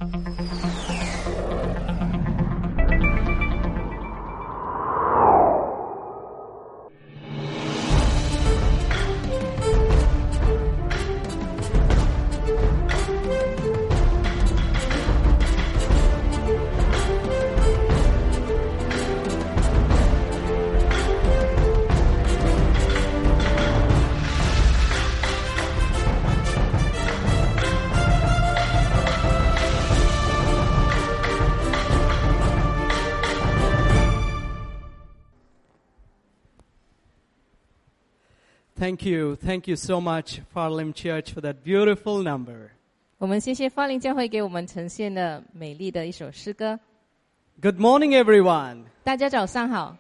Thank you so much, Farlim Church, for that beautiful number. 我们谢谢发灵教会给我们呈现的美丽的一首诗歌。 Good morning, everyone. 大家早上好，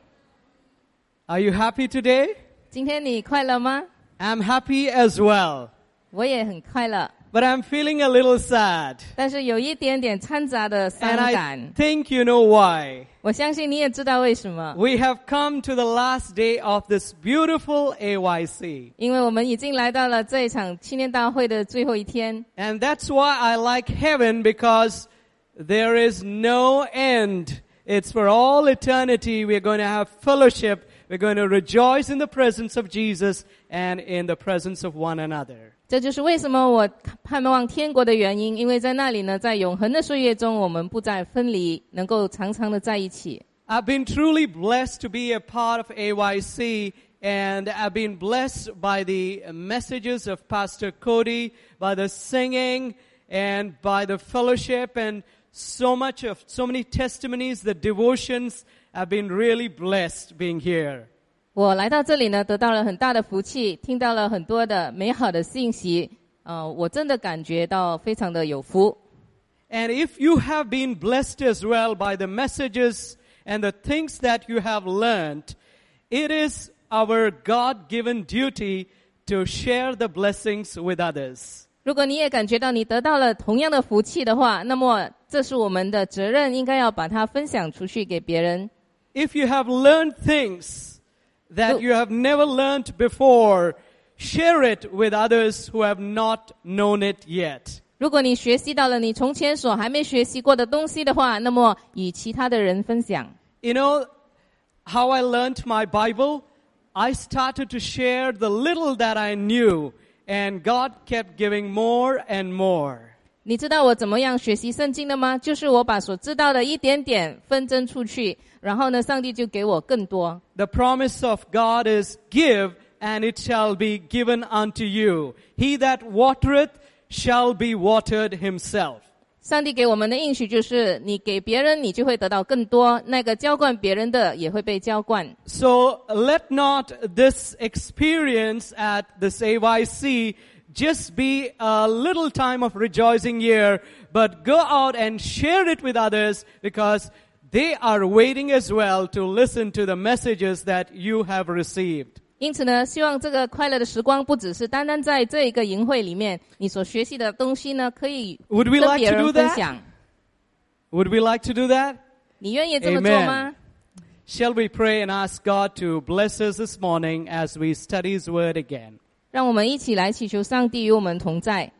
Are you happy today? 今天你快乐吗？ I'm happy as well, 我也很快乐， but I'm feeling a little sad. 但是有一点点掺杂的伤 And 感。 I think you know why. 我相信你也知道为什么， We have come to the last day of this beautiful AYC. 因为我们已经来到了这一场青年大会的最后一天。 And that's why I like heaven, because there is no end. It's for all eternity. We're going to have fellowship. We're going to rejoice in the presence of Jesus and in the presence of one another. 这就是为什么我盼望天国的原因，因为在那里呢，在永恒的岁月中，我们不再分离，能够常常的在一起。 I've been truly blessed to be a part of AYC, and I've been blessed by the messages of Pastor Cody, by the singing, and by the fellowship, and so many testimonies, the devotions. I've been really blessed being here. 我来到这里呢，得到了很大的福气，听到了很多的美好的信息，我真的感觉到非常的有福。 And if you have been blessed as well by the messages and the things that you have learned, it is our God-given duty to share the blessings with others. 如果你也感觉到你得到了同样的福气的话，那么这是我们的责任，应该要把它分享出去给别人。 If you have learned things that you have never learned before, share it with others who have not known it yet. 如果你学习到了你从前所还没学习过的东西的话，那么与其他的人分享。 You know how I learned my Bible? I started to share the little that I knew, and God kept giving more and more. 你知道我怎么样学习圣经的吗？就是我把所知道的一点点分赠出去，然后呢，上帝就给我更多。 The promise of God is, give, and it shall be given unto you. He that watereth shall be watered himself. 上帝给我们的应许就是，你给别人，你就会得到更多；那个浇灌别人的，也会被浇灌。 So let not this experience at this AYC just be a little time of rejoicing here, but go out and share it with others, because they are waiting as well to listen to the messages that you have received. 因此呢，希望这个快乐的时光不只是单单在这一个营会里面，你所学习的东西呢，可以 Would we 跟 like 别 to 人 do 分 that? 享。 Would we like to do that? 你愿意这么做吗？ Shall we pray and ask God to bless us this morning as we study His Word again? 让我们一起来祈求上帝与我们同在。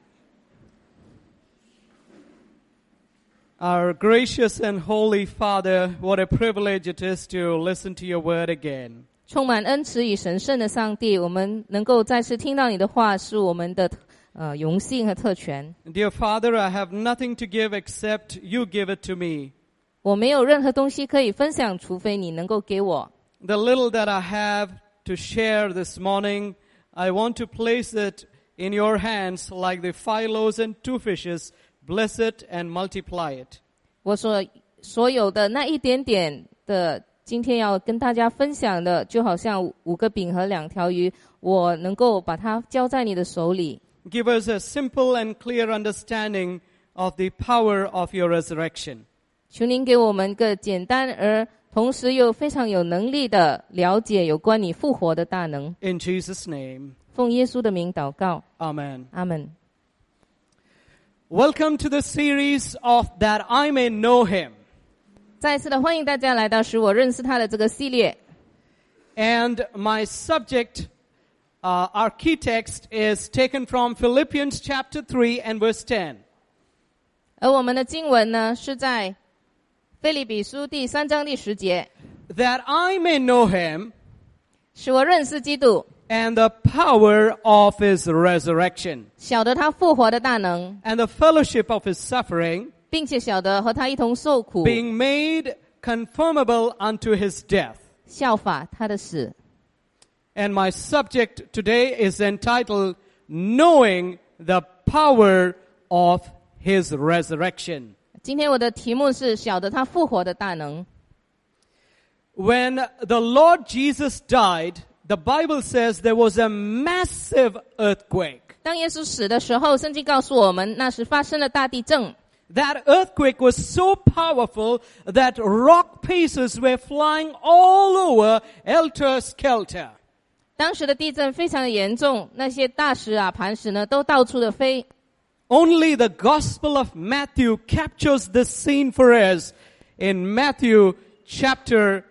Our gracious and holy Father, what a privilege it is to listen to your Word again. 充满恩慈与神圣的上帝，我们能够再次听到你的话，是我们的荣幸和特权。 Dear Father, I have nothing to give except you give it to me. 我没有任何东西可以分享，除非你能够给我。 The little that I have to share this morning, I want to place it in your hands like the 5 loaves and 2 fishes. Bless it and multiply it. 我所有的那一点点的，今天要跟大家分享的，就好像5个饼和2条鱼，我能够把它交在你的手里。 Give us a simple and clear understanding of the power of your resurrection. 求您给我们个简单而同时又非常有能力的了解有关你复活的大能。 In Jesus' name. 奉耶稣的名祷告， Amen. 阿们。 Welcome to the series of That I May Know Him. 再一次的欢迎大家来到使我认识他的这个系列。 And my subject, our key text is taken from Philippians chapter 3 and verse 10. 而我们的经文呢，是在腓立比书第3章第10节， that I may know him 使我认识基督， and the power of his resurrection 晓得他复活的大能， and the fellowship of his suffering, 并且晓得和他一同受苦， being made conformable unto his death. 效法他的死。 And my subject today is entitled Knowing the Power of his Resurrection. 今天我的题目是晓得他复活的大能。 When the Lord Jesus died, the Bible says there was a massive earthquake. 当耶稣死的时候，圣经告诉我们，那时发生了大地震。 That earthquake was so powerful that rock pieces were flying all over helter-skelter. 当时的地震非常的严重，那些大石啊、磐石呢，都到处的飞。 Only the Gospel of Matthew captures this scene for us in Matthew chapter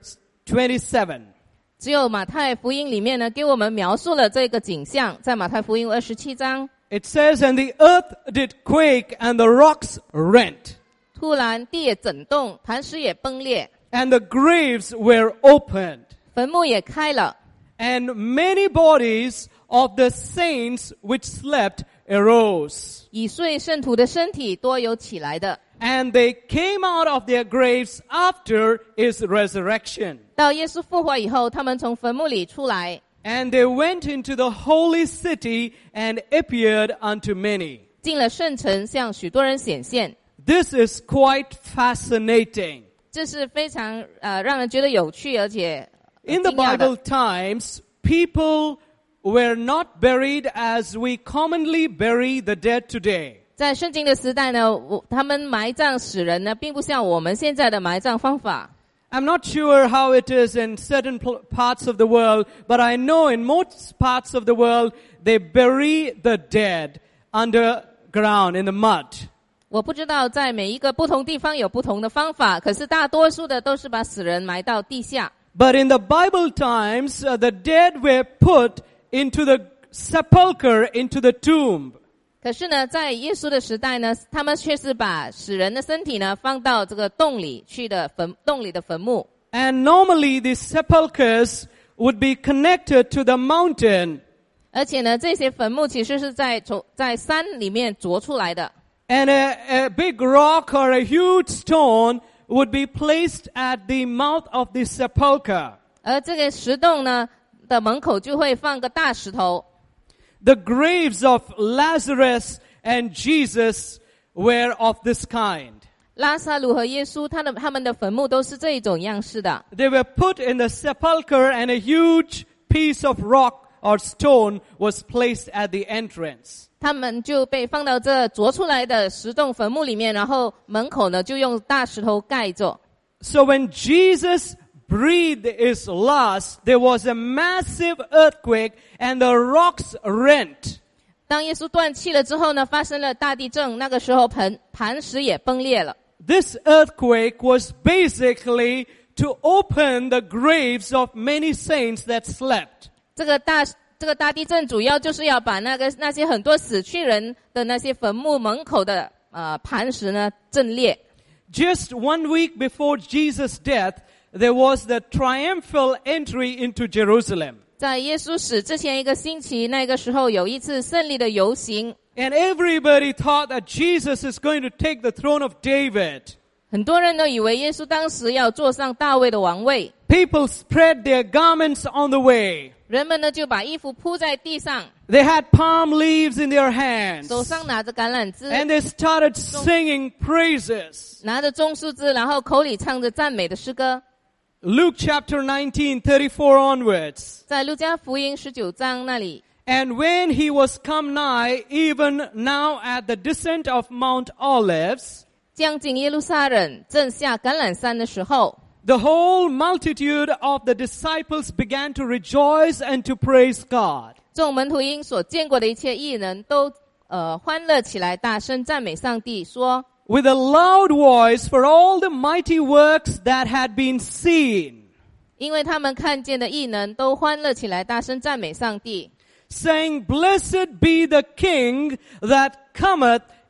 27. 只有马太福音里面呢，给我们描述了这个景象，在马太福音27章， It says, and the earth did quake and the rocks rent, 突然地也震动，磐石也崩裂， and the graves were opened, 坟墓也开了， and many bodies of the saints which slept arose. 已睡圣徒的身体多有起来的。 And they came out of their graves after his resurrection. 到耶稣复活以后，他们从坟墓里出来， And they went into the holy city and appeared unto many. 进了圣城，向许多人显现。 This is quite fascinating. 这是非常让人觉得有趣而且 In the 惊讶的。 Bible times, people were not buried as we commonly bury the dead today. 在圣经的时代呢，他们埋葬死人呢，并不像我们现在的埋葬方法。 I'm not sure how it is in certain parts of the world, but I know in most parts of the world, they bury the dead underground in the mud. 我不知道在每一个不同地方有不同的方法，可是大多数的都是把死人埋到地下。 But in the Bible times, the dead were put into the sepulcher, into the tomb. 可是呢，在耶稣的时代呢，他们却是把死人的身体呢放到这个洞里去的洞里的坟墓。 And normally these sepulchers would be connected to the mountain. 而且呢，这些坟墓其实是在山里面凿出来的。 And a big rock or a huge stone would be placed at the mouth of the sepulcher. 而这个石洞呢的门口就会放个大石头。 The graves of Lazarus and Jesus were of this kind. 拉撒路和耶稣他们的坟墓都是这一种样式的。 They were put in the sepulcher and a huge piece of rock or stone was placed at the entrance. 他们就被放到这凿出来的石洞坟墓里面，然后门口呢就用大石头盖着。 So when Jesus breathed his last, there was a massive earthquake and the rocks rent. 当耶稣断气了之后呢，发生了大地震，那个时候磐石也崩裂了。 This earthquake was basically to open the graves of many saints that slept. 这个大地震主要就是要把那些很多死去人的那些坟墓门口的磐石呢震裂。 Just 1 week before Jesus' death, there was the triumphal entry into Jerusalem. 在耶稣死之前1个星期，那个时候有一次胜利的游行， And everybody thought that Jesus is going to take the throne of David. 很多人都以为耶稣当时要坐上大卫的王位。 People spread their garments on the way. 人们呢就把衣服铺在地上， They had palm leaves in their hands. 手上拿着橄榄枝， And they started singing praises. 拿着棕树枝，然后口里唱着赞美的诗歌。 Luke chapter 19, 34 onwards. 在路加福音19章那里， And when he was come nigh, even now at the descent of Mount Olives, 将近耶路撒冷，正下橄榄山的时候， the whole multitude of the disciples began to rejoice and to praise God. 众门徒因所见过的一切异能都欢乐起来，大声赞美上帝，说 With a loud voice for all the mighty works that had been seen, 因为他们看见的异能都欢乐起来，大声赞美上帝， saying, Blessed be the King that cometh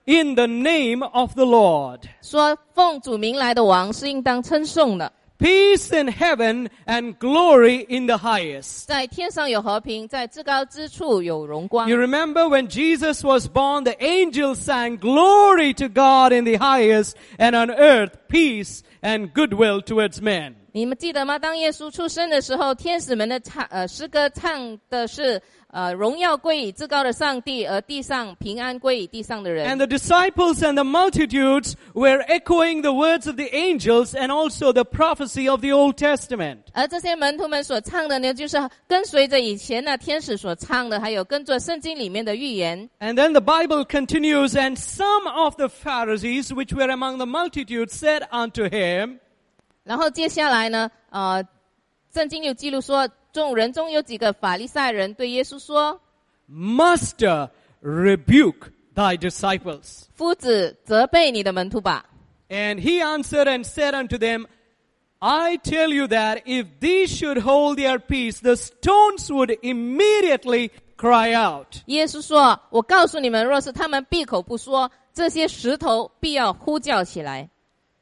in the name of the Lord. 说奉主名来的王是应当称颂的。 Peace in heaven and glory in the highest. 在天上有和平，在至高之处有荣光。 You remember when Jesus was born, the angels sang, Glory to God in the highest, and on earth peace and goodwill towards men. 你们记得吗？当耶稣出生的时候，天使们的诗歌唱的是荣耀归于至高的上帝，而地上平安归于地上的人。 And the disciples and the multitudes were echoing the words of the angels and also the prophecy of the Old Testament. 而这些门徒们所唱的呢，就是跟随着以前的天使所唱的，还有跟着圣经里面的预言。 And then the Bible continues, and some of the Pharisees, which were among the multitude, said unto him, 然后接下来呢，圣经有记录说，众人中有几个法利赛人对耶稣说 Master, rebuke thy disciples. 夫子，责备你的门徒吧。 And he answered and said unto them, I tell you that if these should hold their peace, the stones would immediately cry out. 耶稣说，我告诉你们，若是他们闭口不说，这些石头必要呼叫起来。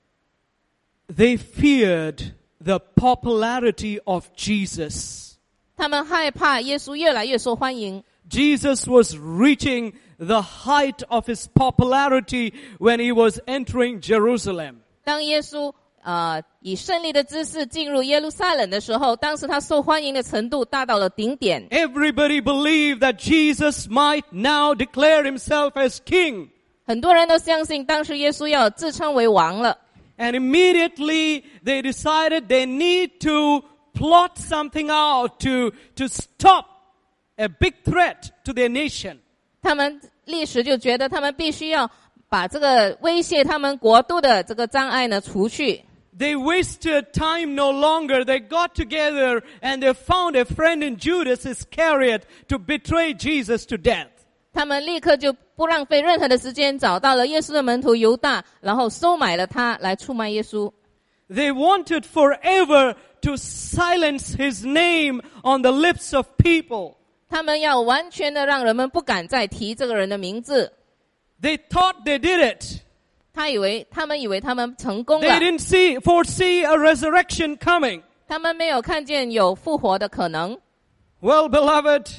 They feared the popularity of Jesus. 他们害怕耶稣越来越受欢迎。 Jesus was reaching the height of his popularity when he was entering Jerusalem. 当耶稣以胜利的姿势进入耶路撒冷的时候，当时他受欢迎的程度达到了顶点。 Everybody believed that Jesus might now declare himself as king. 很多人都相信，当时耶稣要自称为王了。 And immediately they decided they need to plot something out to stop a big threat to their nation. 他们立时就觉得他们必须要把这个威胁他们国度的这个障碍呢除去。 They wasted time no longer. They got together and they found a friend in Judas Iscariot to betray Jesus to death. 他们立刻就不浪费任何的时间，找到了耶稣的门徒犹大，然后收买了他来出卖耶稣。 They wanted forever to silence his name on the lips of people. 他们要完全的让人们不敢再提这个人的名字。 They thought they did it. 他们以为他们成功 They 了。 didn't foresee a resurrection coming. 他们没有看见有复活的可能。 Well, beloved,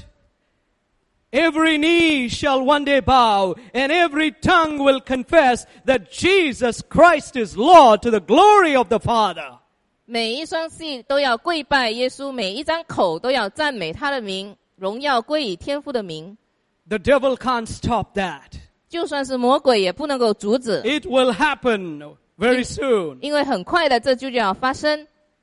every knee shall one day bow, and every tongue will confess that Jesus Christ is Lord to the glory of the Father. 每一双膝都要跪拜耶稣，每一张口都要赞美他的名，荣耀归于天父的名。 The devil can't stop that. 就算是魔鬼也不能够阻止， It will happen very soon. 因为很快的这就要发生。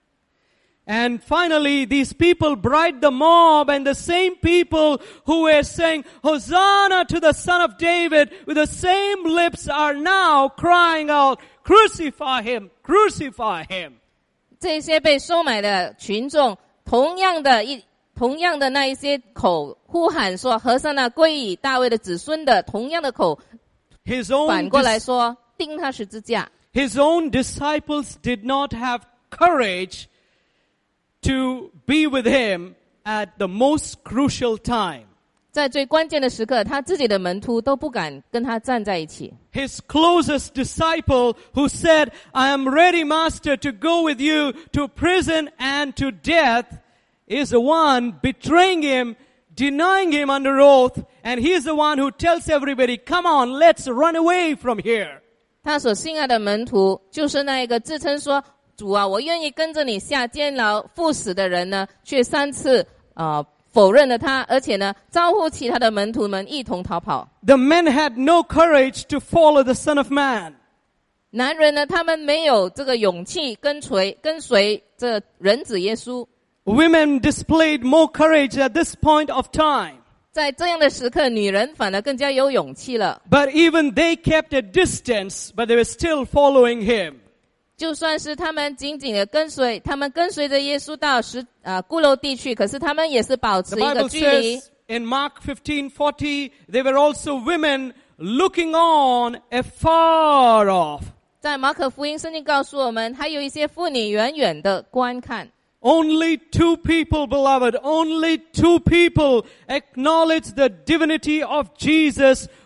And finally, these people bribed the mob, and the same people who were saying, Hosanna to the Son of David, with the same lips are now crying out, Crucify him, crucify him. 这些被收买的群众，同样的那一些口呼喊说和散那归于大卫的子孙的同样的口，反过来说钉他十字架。 His own disciples did not have courage to be with him at the most crucial time. 在最关键的时刻，他自己的门徒都不敢跟他站在一起。 His closest disciple who said, I am ready, Master, to go with you to prison and to death, is the one betraying him, denying him under oath, and he is the one who tells everybody, come on, let's run away from here. 他所信爱的门徒，就是那一个自称说主啊，我愿意跟着你下监牢赴死的人呢，却3次否认了他，而且呢招呼其他的门徒们一同逃跑。 The men had no courage to follow the Son of Man. 男人呢，他们没有这个勇气跟随这人子耶稣。 Women displayed more courage at this point of time. 在这样的时刻，女人反而更加有勇气了。 But even they kept a distance, but they were still following him. 就算是他们紧紧的跟随，他们跟随着耶稣到骷髅地去，可是他们也是保持 The 一个 Bible 距离。 says in Mark 15:40, there were also women looking on afar off. 在马可福音圣经告诉我们，还有一些妇女远远的观看。 Only 2 people, beloved, only 2 people acknowledged the divinity of Jesus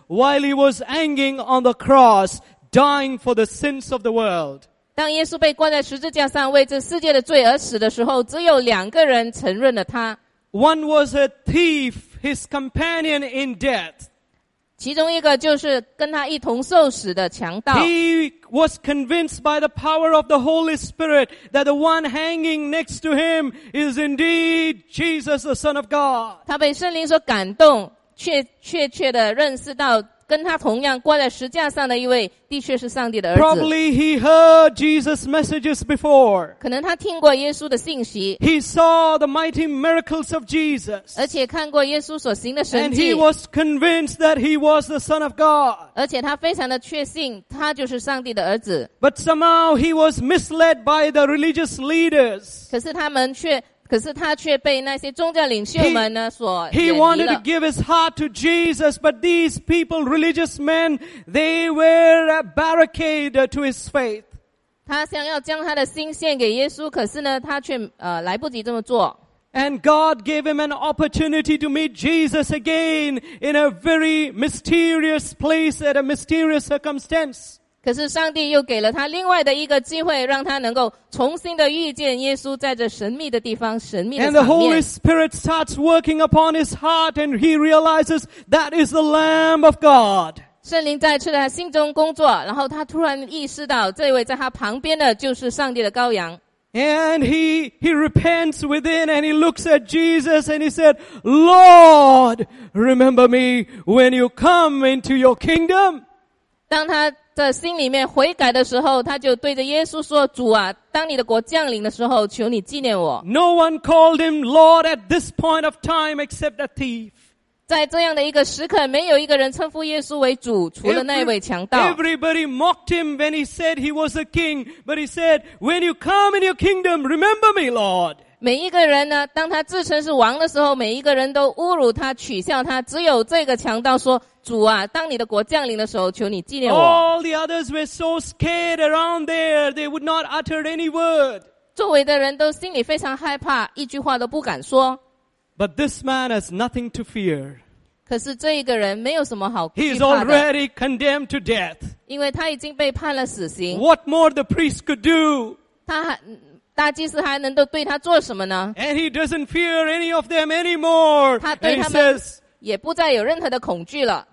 while he was hanging on the cross, dying for the sins of the world. 当耶稣被关在十字架上为这世界的罪而死的时候，只有2个人承认了他。 One was a thief, his companion in death. 其中一个就是跟他一同受死的强盗。 He was convinced by the power of the Holy Spirit that the one hanging next to him is indeed Jesus, the Son of God. 他被圣灵所感动，确切的认识到跟他同样挂在十字架上的一位的确是上帝的儿子。 Probably he heard Jesus' messages before. 可能他听过耶稣的信息， He saw the mighty miracles of Jesus. 而且看过耶稣所行的神 And 迹， he was convinced that he was the Son of God. 而且他非常的确信他就是上帝的儿子。 But somehow he was misled by the religious leaders. 可是他却被那些宗教领袖们呢所 He 远离 wanted to 了。 give his heart to Jesus, but these people, religious men, they were a barricade to his faith. 他想要将他的心献给耶稣，可是呢，他却来不及这么做。 And God gave him an opportunity to meet Jesus again in a very mysterious place at a mysterious circumstance. 可是上帝又给了他另外的一个机会，让他能够重新的遇见耶稣，在这神秘的地方、神秘的 And the 场 Holy 面。 Spirit starts working upon his heart and he realizes that is the Lamb of God. 圣灵再次在他心中工作，然后他突然意识到，这位在他旁边的就是上帝的羔羊。 And he repents within and he looks at Jesus and he said, Lord, remember me when you come into your kingdom. 当他的心里面悔改的时候，他就对着耶稣说：“主啊，当你的国降临的时候，求你纪念我。” No one called him Lord at this point of time except a thief. 在这样的一个时刻，没有一个人称呼耶稣为主，除了那位强盗。 Everybody mocked him when he said he was a king, but he said, when you come in your kingdom, remember me, Lord. 每一个人呢，当他自称是王的时候，每一个人都侮辱他、取笑他。只有这个强盗说：“主啊，当你的国降临的时候，求你纪念我。” All the others were so scared around there, they would not utter any word. 周围的人都心里非常害怕，一句话都不敢说。 But this man has nothing to fear. 可是这一个人没有什么好 He 惧 is 怕的， already condemned to death. 因为他已经被判了死刑。 What more the priest could do? 大祭司还能够对他做什么呢？ And he doesn't fear any of them anymore. 他对 And he 他们 says, 也不再有任何的恐惧了。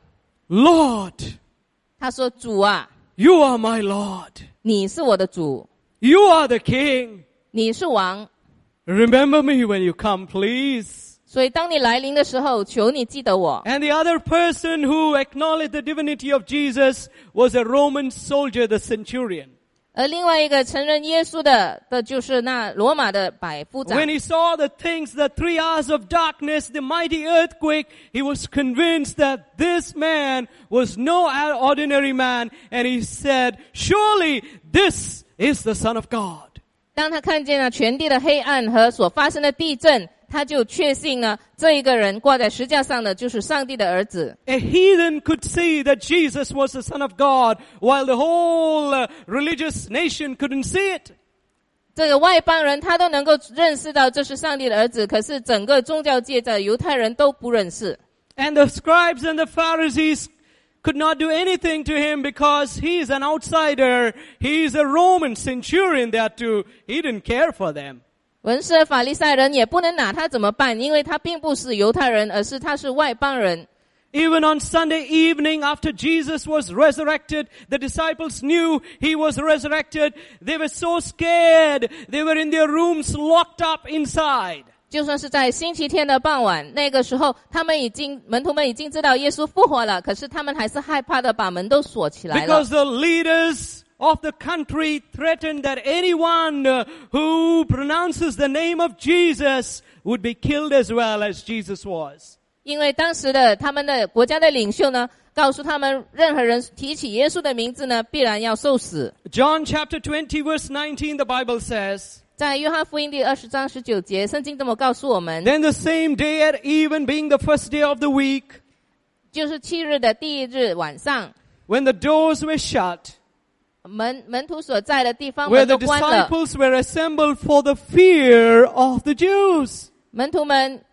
Lord, 他说：“主啊， you are my Lord. 你是我的主， You are the king. 你是王。 Remember me when you come, please. 所以当你来临的时候，求你记得我。” And the other person who acknowledged the divinity of Jesus was a Roman soldier, the centurion. 而另外一个承认耶稣的就是那罗马的百夫长。 When he saw the things, the 3 hours of darkness, the mighty earthquake, he was convinced that this man was no ordinary man. And he said, surely this is the Son of God. 当他看见了全地的黑暗和所发生的地震，他就确信呢，这一个人挂在十字架上的就是上帝的儿子。 A heathen could see that Jesus was the Son of God, while the whole religious nation couldn't see it. 这个外邦人他都能够认识到这是上帝的儿子，可是整个宗教界的犹太人都不认识。 And the scribes and the Pharisees could not do anything to him because he's an outsider. He's a Roman centurion there too. He didn't care for them. 文士和法利赛人也不能拿他怎么办，因为他并不是犹太人，而是他是外邦人。 Even on Sunday evening after Jesus was resurrected, the disciples knew he was resurrected. They were so scared. They were in their rooms locked up inside. 就算是在星期天的傍晚，那个时候门徒们已经知道耶稣复活了，可是他们还是害怕的把门都锁起来了。 Because the leaders of the country threatened that anyone who pronounces the name of Jesus would be killed as well as Jesus was. 因为当时的他们的国家的领袖呢，告诉他们任何人提起耶稣的名字呢，必然要受死。 John chapter 20 verse 19, the Bible says, 在约翰福音第20章19节，圣经这么告诉我们， Then the same day at even, being the first day of the week, 就是7日的第1日晚上， when the doors were shut, 门徒所在的地方 where 门 the 都关了， disciples were assembled for the fear of the Jews. 门徒们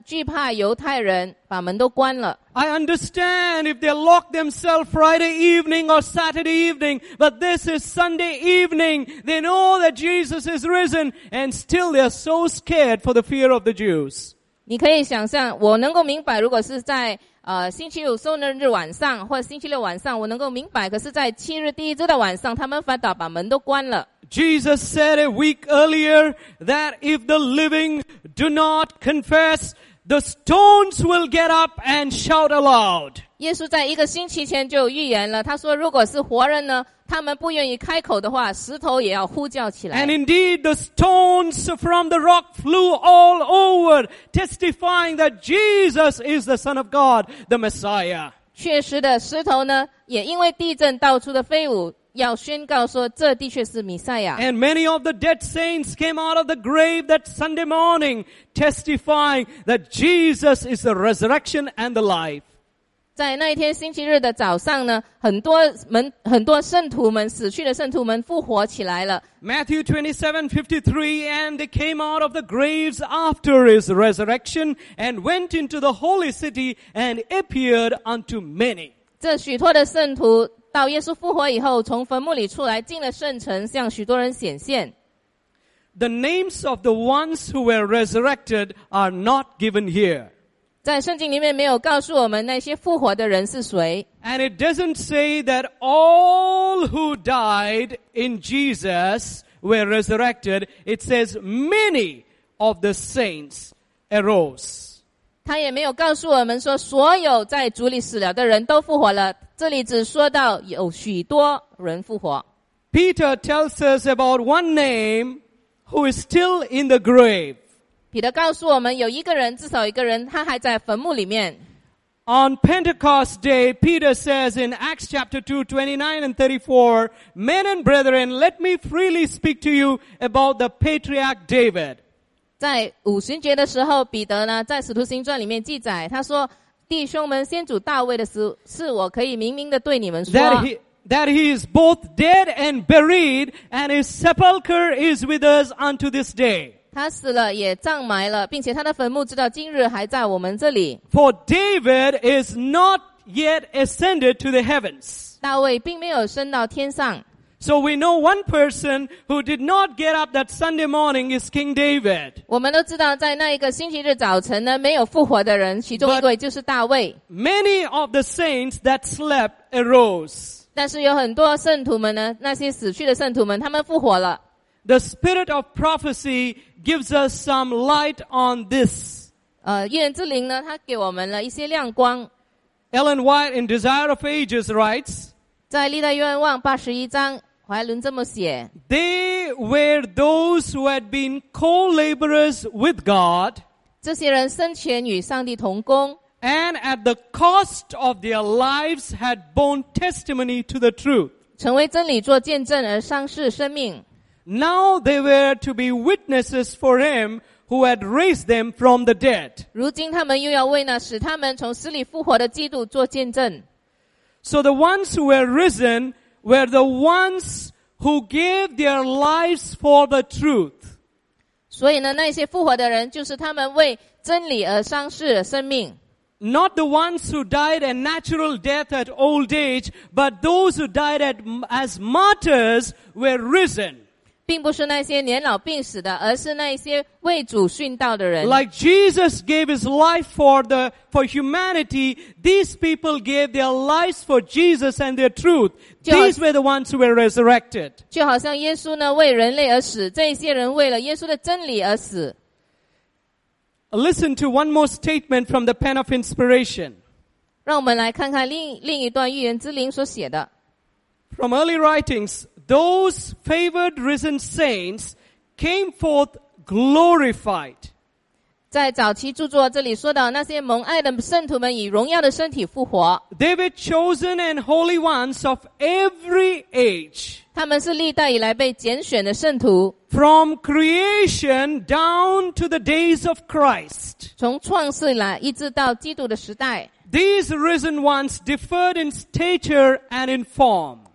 惧怕犹太人，把门都关了。 I understand if they lock themselves Friday evening or Saturday evening, but this is Sunday evening. They know that Jesus is risen, and still they are so scared for the fear of the Jews. 你可以想象，我能够明白，如果是在星期五受难日晚上或者星期六晚上，我能够明白。可是在7日第一周的晚上，他们反倒把门都关了。 Jesus said a week earlier that if the living do not confess, the stones will get up and shout aloud. 耶稣在1个星期前就预言了，他说如果是活人呢，他们不愿意开口的话，石头也要呼叫起来。 And indeed the stones from the rock flew all over, testifying that Jesus is the Son of God, the Messiah. 确实的，石头呢也因为地震到处的飞舞，要宣告说这的确是弥赛亚。 And many of the dead saints came out of the grave that Sunday morning, testifying that Jesus is the resurrection and the life. 在那一天星期日的早上呢，很多圣徒们，死去的圣徒们复活起来了。 Matthew 27:53, and they came out of the graves after his resurrection and went into the holy city and appeared unto many. 这许多的圣徒到耶稣复活以后，从坟墓里出来，进了圣城，向许多人显现。 The names of the ones who were resurrected are not given here. 在圣经里面没有告诉我们那些复活的人是谁。 And it doesn't say that all who died in Jesus were resurrected. It says many of the saints arose. 他也没有告诉我们说所有在主里死了的人都复活了，这里只说到有许多人复活。 Peter tells us about one name who is still in the grave. 彼得告诉我们有一个人，至少一个人，他还在坟墓里面。 On Pentecost Day, Peter says in Acts chapter 2, 29 and 34, Men and brethren, let me freely speak to you about the patriarch David. 在五旬节的时候，彼得呢在使徒行传里面记载，他说弟兄们，先祖大卫的事我可以明明的对你们说。 That he is both dead and buried, and his sepulchre is with us unto this day. 他死了也葬埋了，并且他的坟墓直到今日还在我们这里。 For David is not yet ascended to the heavens. 大卫并没有升到天上。 So we know one person who did not get up that Sunday morning is King David. 我们都知道在那一个星期日早晨呢，没有复活的人，其中一位就是大卫。 Many of the saints that slept arose. 但是有很多圣徒们呢，那些死去的圣徒们，他们复活了。 The spirit of prophecy gives us some light on this. 预言之灵呢，它给我们了一些亮光。 Ellen White in Desire of Ages writes, 在历代愿望81章，怀伦这么写 They were those who had been co-laborers with God, 这些人生前与上帝同工， and at the cost of their lives had borne testimony to the truth. 成为真理做见证而丧失生命。 Now they were to be witnesses for him who had raised them from the dead. 如今他们又要为那使他们从死里复活的基督做见证。 So the ones who were risen were the ones who gave their lives for the truth. 所以呢，那些复活的人就是他们为真理而丧失生命。 Not the ones who died a natural death at old age, but those who died as martyrs were risen. 并不是那些年老病死的，而是那些为主殉道的人。 Like Jesus gave his life for humanity, these people gave their lives for Jesus and their truth. These were the ones who were resurrected. 就好像耶稣呢为人类而死，这些人为了耶稣的真理而死。 Listen to one more statement from the pen of inspiration. 让我们来看看另一段预言之灵所写的。 From early writings, those favored risen saints came forth glorified. 在早期著作这里说到，那些蒙爱的圣徒们以荣耀的身体复活。 They were chosen and holy ones of every age. 他们是历代以来被拣选的圣徒。 From creation down to the days of Christ. 从创世以来一直到基督的时代。 These risen ones differed in stature and in form.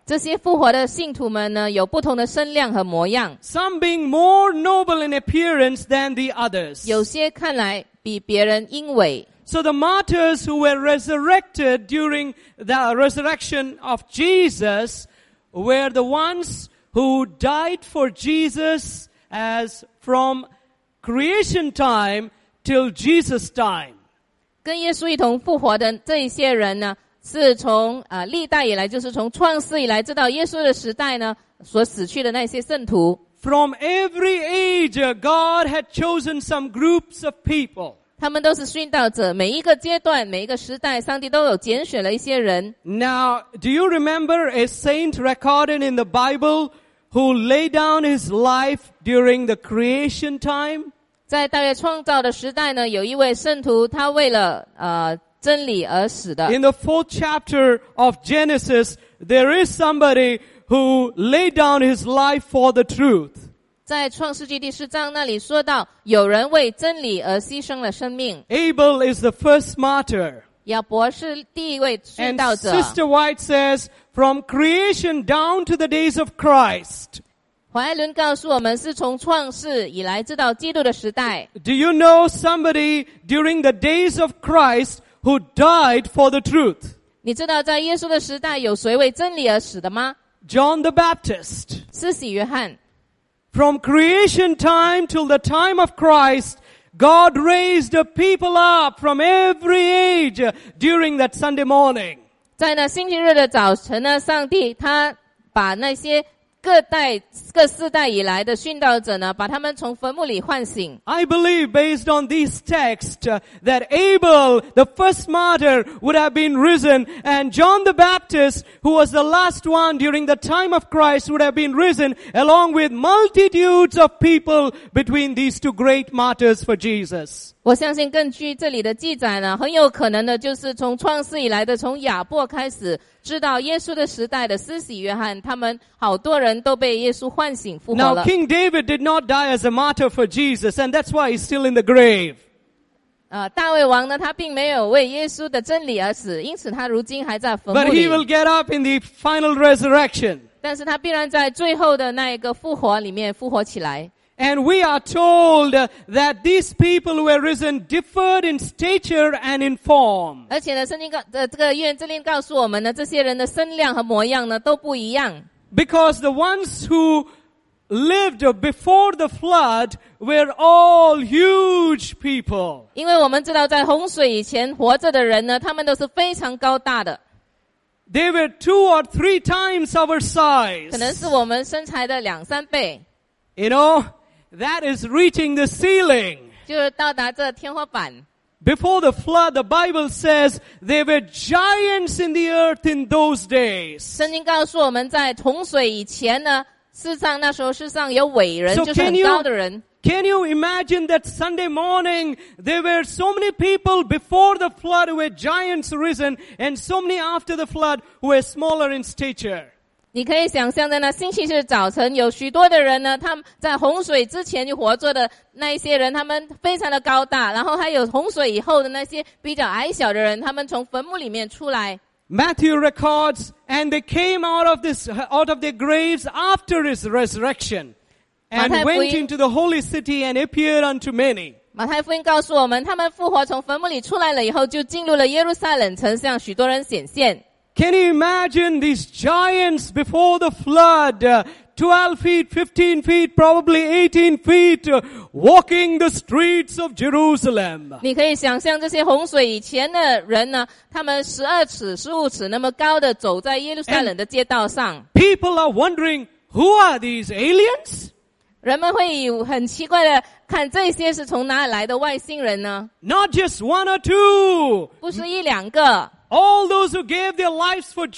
这些复活的信徒们呢，有不同的身量和模样。 Some being more noble in appearance than the others. 有些看来比别人英伟。 So the martyrs who were resurrected during the resurrection of Jesus were the ones who died for Jesus as from creation time till Jesus time. 跟耶稣一同复活的这一些人呢，是从历代以来，就是从创世以来，直到耶稣的时代呢，所死去的那些圣徒。 From every age, God had chosen some groups of people. 他们都是殉道者，每一个阶段，每一个时代，上帝都有拣选了一些人。 Now, do you remember a saint recorded in the Bible who laid down his life during the creation time? 在大约创造的时代呢，有一位圣徒，他为了真理而死的。 In the 4th chapter of Genesis, there is somebody who laid down his life for the truth. 在创世纪第4章那里说到，有人为真理而牺牲了生命。 Abel is the first martyr. 亚伯是第一位殉 And 道者。 Sister White says, from creation down to the days of Christ. 怀伦告诉我们，是从创世以来直到基督的时代。 Do you know somebody during the days of Christ who died for the truth? 你知道在耶稣的时代有谁为真理而死的吗？ John the Baptist. 施洗约翰。 From creation time till the time of Christ, God raised a people up from every age during that Sunday morning. 在那星期日的早晨呢，上帝他把那些各世代以来的殉道者呢，把他们从坟墓里唤醒。 I believe based on these texts that Abel, the first martyr, would have been risen, and John the Baptist, who was the last one during the time of Christ, would have been risen along with multitudes of people between these two great martyrs for Jesus. 我相信根据这里的记载呢，很有可能的就是从创世以来的，从亚伯开始，直到耶稣的时代的施洗约翰，他们好多人都被耶稣唤醒复活了。 Now King David did not die as a martyr for Jesus, and that's why he's still in the grave. 大卫王呢，他并没有为耶稣的真理而死，因此他如今还在坟墓 But 里。 he will get up in the final resurrection. 但是他必然在最后的那一个复活里面复活起来。 And we are told that these people who were risen differed in stature and in form. 而且呢，圣经这个约翰之令告诉我们呢，这些人的身量和模样呢都不一样。 Because the ones who lived before the flood were all huge people. 因为我们知道，在洪水以前活着的人呢，他们都是非常高大的。 They were 2 or 3 times our size. 可能是我们身材的2、3倍。 You know, that is reaching the ceiling. 就是到达这天花板。 Before the flood, the Bible says there were giants in the earth in those days. 圣经告诉我们，在洪水以前呢，世上那时候世上有伟人， So 就是很高的人。 Can you imagine that Sunday morning there were so many people before the flood who were giants risen, and so many after the flood who were smaller in stature? 你可以想象的呢，星期日早晨有许多的人呢，他们在洪水之前就活着的那一些人，他们非常的高大，然后还有洪水以后的那些比较矮小的人，他们从坟墓里面出来。 Matthew records, and they came out of their graves after his resurrection, and went into the holy city and appeared unto many. 马太福音告诉我们，他们复活从坟墓里出来了以后，就进入了耶路撒冷城，向许多人显现。 Can you imagine these giants before the flood, 12 feet, 15 feet, probably 18 feet, walking the streets of Jerusalem? 你可以想象这些洪水以前的人呢，他们12尺、15尺那么高的走在耶路撒冷的街道上。 People are wondering, who are these aliens? 人们会很奇怪的看这些是从哪里来的外星人呢？ Not just 1 or 2. 不是1、2个。 All those who gave their lives for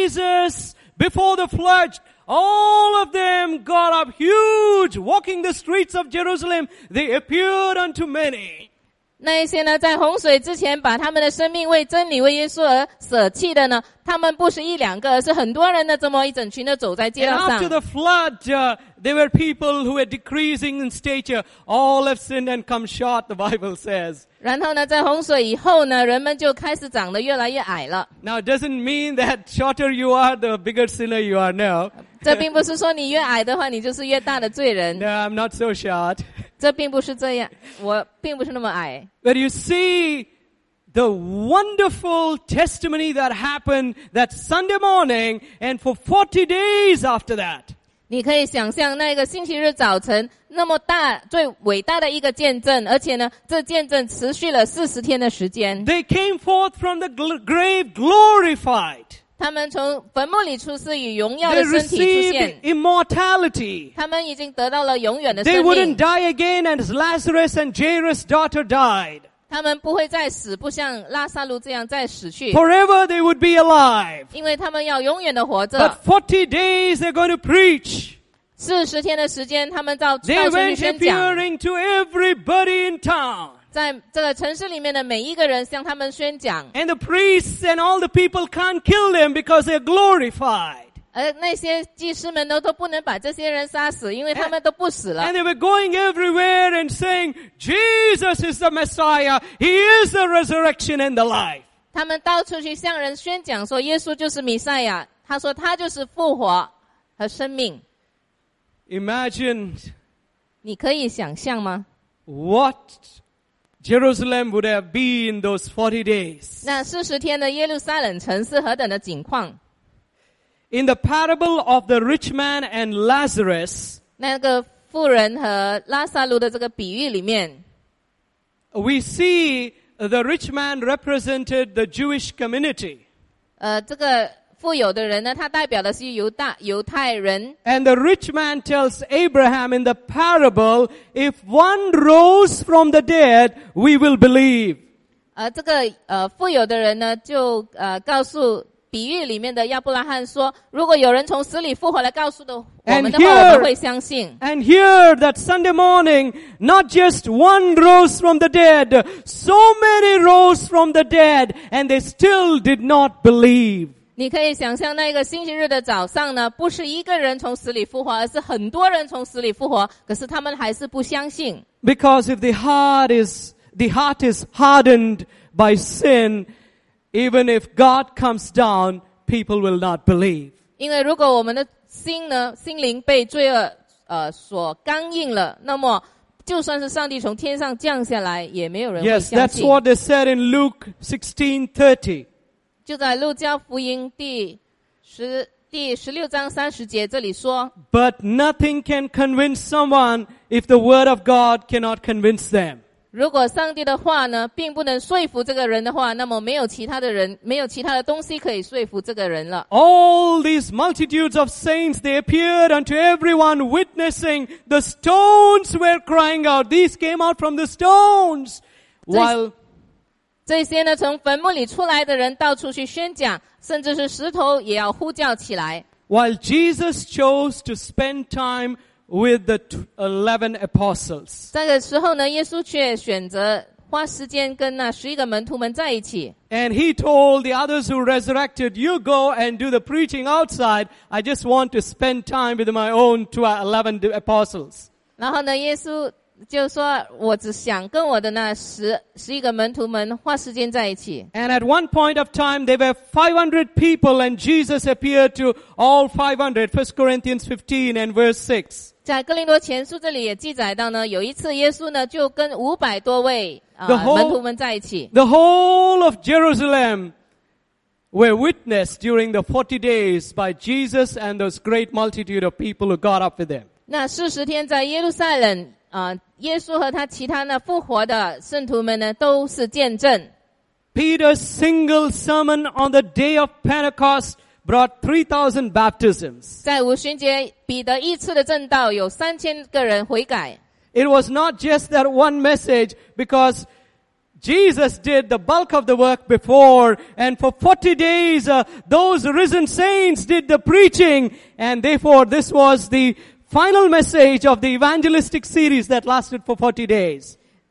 Jesus before the flood, all of them got up huge, walking the streets of Jerusalem. They appeared unto many. 那一些呢，在洪水之前把他们的生命为真理、为耶稣而舍弃的呢，他们不是一两个，而是很多人呢，这么一整群的走在街道 And 上。 after the flood, there were people who were decreasing in stature. All have sinned and come short, the Bible says. 然后呢，在洪水以后呢，人们就开始长得越来越矮了。 Now, it doesn't mean that shorter you are, the bigger sinner you are now. 这并不是说你越矮的话，你就是越大的罪人。 No, I'm not so short. 这并不是这样，我并不是那么矮。 But you see the wonderful testimony that happened that Sunday morning and for 40 days after that. 你可以想象那个星期日早晨那么大、最伟大的一个见证，而且呢，这见证持续了40天的时间。 They came forth from the grave glorified. 他们从坟墓里出世，以荣耀 They 的身体出 received 现。 immortality. 他们已经得到了永远的 They 生 wouldn't 命。 die again as Lazarus and Jairus' daughter died. 他们不会再死，不像拉萨路这样再死去， Forever they would be alive. 因为他们要永远的活 But 着。 40 days they're going to preach. 40天的时间，他们到 They 处去 went 宣讲， appearing to everybody in town. 在这个城市里面的每一个人向他们宣讲。 And the priests and all the people can't kill them because they're glorified. 而那些祭司们都不能把这些人杀死，因为他们都不死了。 And they were going everywhere and saying, Jesus is the Messiah. He is the resurrection and the life. 他们到处去向人宣讲说，耶稣就是弥赛亚，他说他就是复活和生命。 Imagine 你可以想象吗？ what Jerusalem would have been those 40 days. 那40天的耶路撒冷城是何等的景况？ In the parable of the rich man and Lazarus, 那个妇人和拉撒路的这个比喻里面， we see the rich man represented the Jewish community. 这个富有的人呢，他代表的是犹太人。 And the rich man tells Abraham in the parable, if one rose from the dead, we will believe. 这个富有的人呢，就告诉比喻里面的亚伯拉罕说，如果有人从死里复活来告诉我们的话，我们会相信。 And here that Sunday morning, not just one rose from the dead, so many rose from the dead, and they still did not believe. 你可以想象那个星期日的早上呢，不是一个人从死里复活，而是很多人从死里复活，可是他们还是不相信。 Because if the heart is hardened by sin, even if God comes down, people will not believe. 因为如果我们的心灵被罪恶所刚硬了，那么就算是上帝从天上降下来，也没有人会 Yes, 相 that's 信。 what they said in Luke 16:30. 就在路加福音第16章30节这里说， But nothing can convince someone if the word of God cannot convince them. 如果上帝的话呢，并不能说服这个人的话，那么没有其他的东西可以说服这个人了。 All these multitudes of saints, they appeared unto everyone witnessing. The stones were crying out. These came out from the stones. While 这些呢，从坟墓里出来的人到处去宣讲，甚至是石头也要呼叫起来。 Jesus chose to spend time with the 11 apostles. 这个时候呢，耶稣却选择花时间跟那11个门徒们在一起。 And he told the others who resurrected, you go and do the preaching outside. I just want to spend time with my own 11 apostles. 然后呢，耶稣就说，我只想跟我的那11个门徒们花时间在一起。 And at one point of time, there were 500 people and Jesus appeared to all 500. 1 Corinthians 15 and verse 6. 在哥林多前书这里也记载到呢，有一次耶稣呢就跟500多位门徒们在一起。 The whole of Jerusalem were witnessed during the 40 days by Jesus and those great multitude of people who got up with him. 那40天在耶路撒冷耶稣和他其他那复活的圣徒们呢，都是见证。 Peter's single sermon on the day of Pentecost brought 3,000 baptisms. 在五旬节，彼得一次的正道有3000个人悔改。 It was not just that one message, because Jesus did the bulk of the work before, and for 40 days those risen saints did the preaching, and therefore this was the final message of the evangelistic series that lasted for 40 days.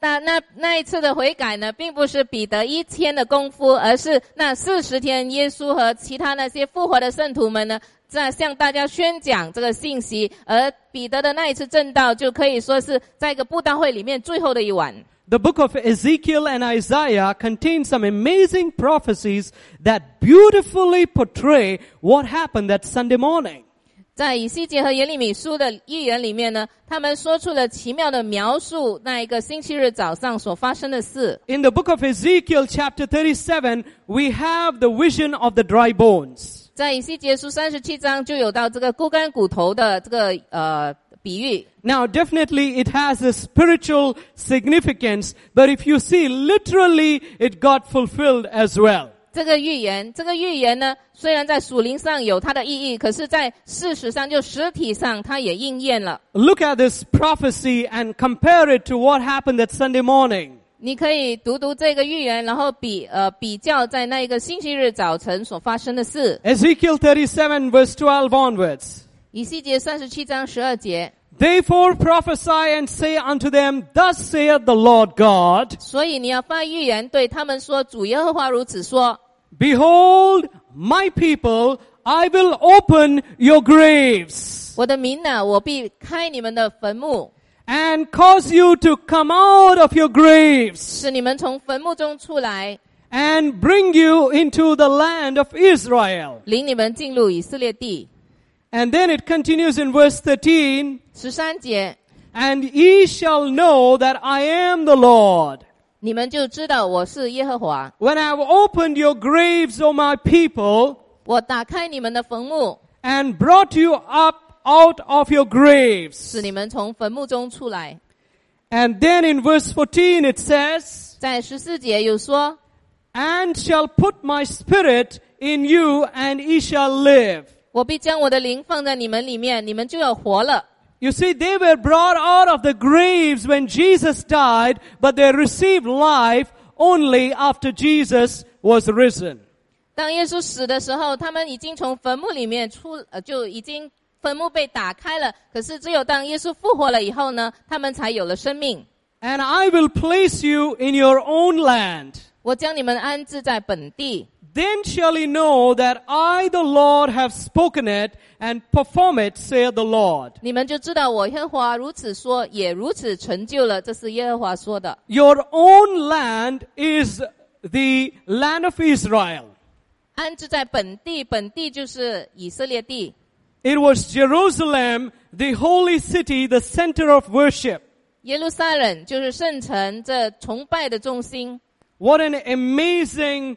那一次的悔改呢，并不是彼得1天的功夫，而是那40天耶稣和其他那些复活的圣徒们呢，在向大家宣讲这个信息。而彼得的那一次证道，就可以说是在一个布道会里面最后的一晚。 The book of Ezekiel and Isaiah contains some amazing prophecies that beautifully portray what happened that Sunday morning. 在以西结和耶利米书的预言里面呢，他们说出了奇妙的描述那一个星期日早上所发生的事。 In the book of Ezekiel chapter 37, we have the vision of the dry bones. 在以西结书37章就有到这个枯干骨头的这个比喻。 Now, definitely it has a spiritual significance, but if you see literally, it got fulfilled as well. 这个预言呢，虽然在属灵上有它的意义，可是在事实上就实体上它也应验了。 Look at this prophecy and compare it to what happened that Sunday morning. 你可以读这个预言，然后比较在那一个星期日早晨所发生的事。 Ezekiel 37 verse 12 onwards. 以西结37章12节。 Therefore prophesy and say unto them, Thus saith the Lord God. 所以你要发预言对他们说，主耶和华如此说。 Behold, my people, I will open your graves. 我的民啊，我必开你们的坟墓。 And cause you to come out of your graves. 使你们从坟墓中出来。 And bring you into the land of Israel. 领你们进入以色列地。 And then it continues in verse 13. 13节。 And ye shall know that I am the Lord. 你们就知道我是耶和华。 When I have opened your graves, O my people. 我打开你们的坟墓。 And brought you up out of your graves. 使你们从坟墓中出来。 And then in verse 14 it says. 在14节有说。 And shall put my spirit in you, and ye shall live. 我必将我的灵放在你们里面，你们就要活了。 You see, they were brought out of the graves when Jesus died, but they received life only after Jesus was risen. 当耶稣死的时候，他们已经从坟墓里面就已经坟墓被打开了。可是只有当耶稣复活了以后呢，他们才有了生命。 And I will place you in your own land. 我将你们安置在本地。 Then shall ye know that I, the Lord, have spoken it and perform it, saith the Lord. 你们就知道我耶和华如此说，也如此成就了。这是耶和华说的。 Your own land is the land of Israel. 安置在本地，本地就是以色列地。 It was Jerusalem, the holy city, the center of worship. 耶路撒冷就是圣城，这崇拜的中心。 What an amazing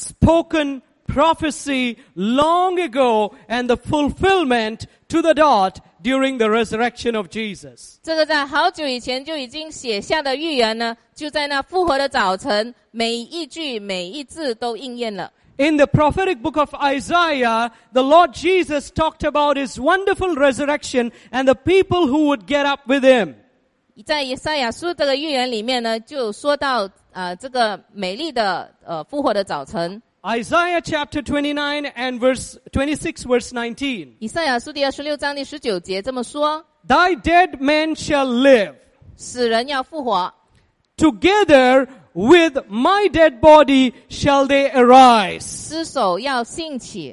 spoken prophecy long ago, and the fulfillment to the dot during the resurrection of Jesus. 这个在好久以前就已经写下的预言呢，就在那复活的早晨，每一句每一字都应验了。 In the prophetic book of Isaiah, the Lord Jesus talked about his wonderful resurrection and the people who would get up with him. 在以赛亚书这个预言里面呢，就说到这个美丽的复活的早晨。 Isaiah chapter 29 and verse 26 verse 19. 以赛亚书第26章第19节这么说 Thy dead men shall live. 死人要复活 Together with my dead body shall they arise. 尸首要兴起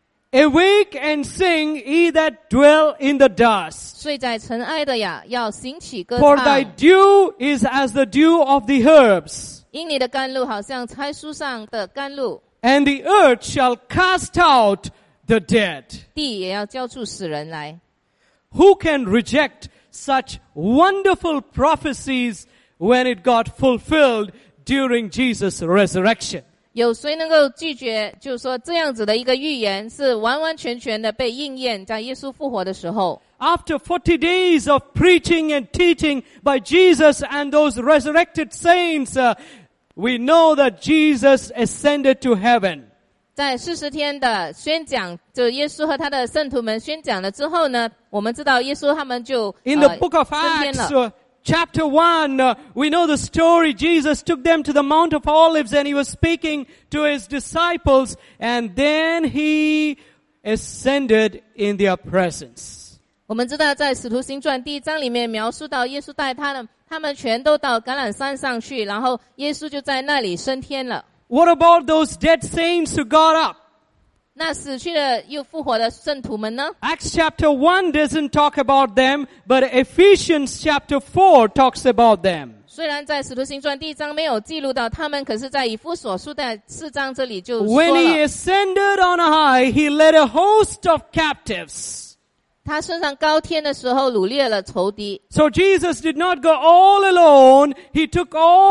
Awake and sing, ye that dwell in the dust. 睡在尘埃的呀，要兴起歌 For thy 唱 dew is as the dew of the herbs. 因你的甘露好像菜蔬上的甘露 And the earth shall cast out the dead. 地也要交出死人来 Who can reject such wonderful prophecies when it got fulfilled during Jesus' resurrection? 有谁能够拒绝就是说这样子的一个预言是完完全全的被应验在耶稣复活的时候 After 40 days of preaching and teaching by Jesus and those resurrected saints, we know that Jesus ascended to heaven. 在40天的宣讲就耶稣和他的圣徒们宣讲了之后呢我们知道耶稣他们就 In the book of 升天 Acts, 了 chapter 1, we know the story. Jesus took them to the Mount of Olives and he was speaking to his disciples, and then he ascended in their presence. 我们知道在使徒行传第1章里面描述到耶稣带他他们全都到橄榄山上去，然后耶稣就在那里升天了。 What about those dead saints who got up? 那死去了又复活的圣徒们呢？ Acts chapter 1 doesn't talk about them, but Ephesians chapter 4 talks about them. 虽然在使徒行传第1章没有记录到他们，可是在以弗所书的4章这里就说 When he 了， ascended on high, he led a host of captives. 他升上高天的时候掳掠了仇敌。 So Jesus did not go all alone. He took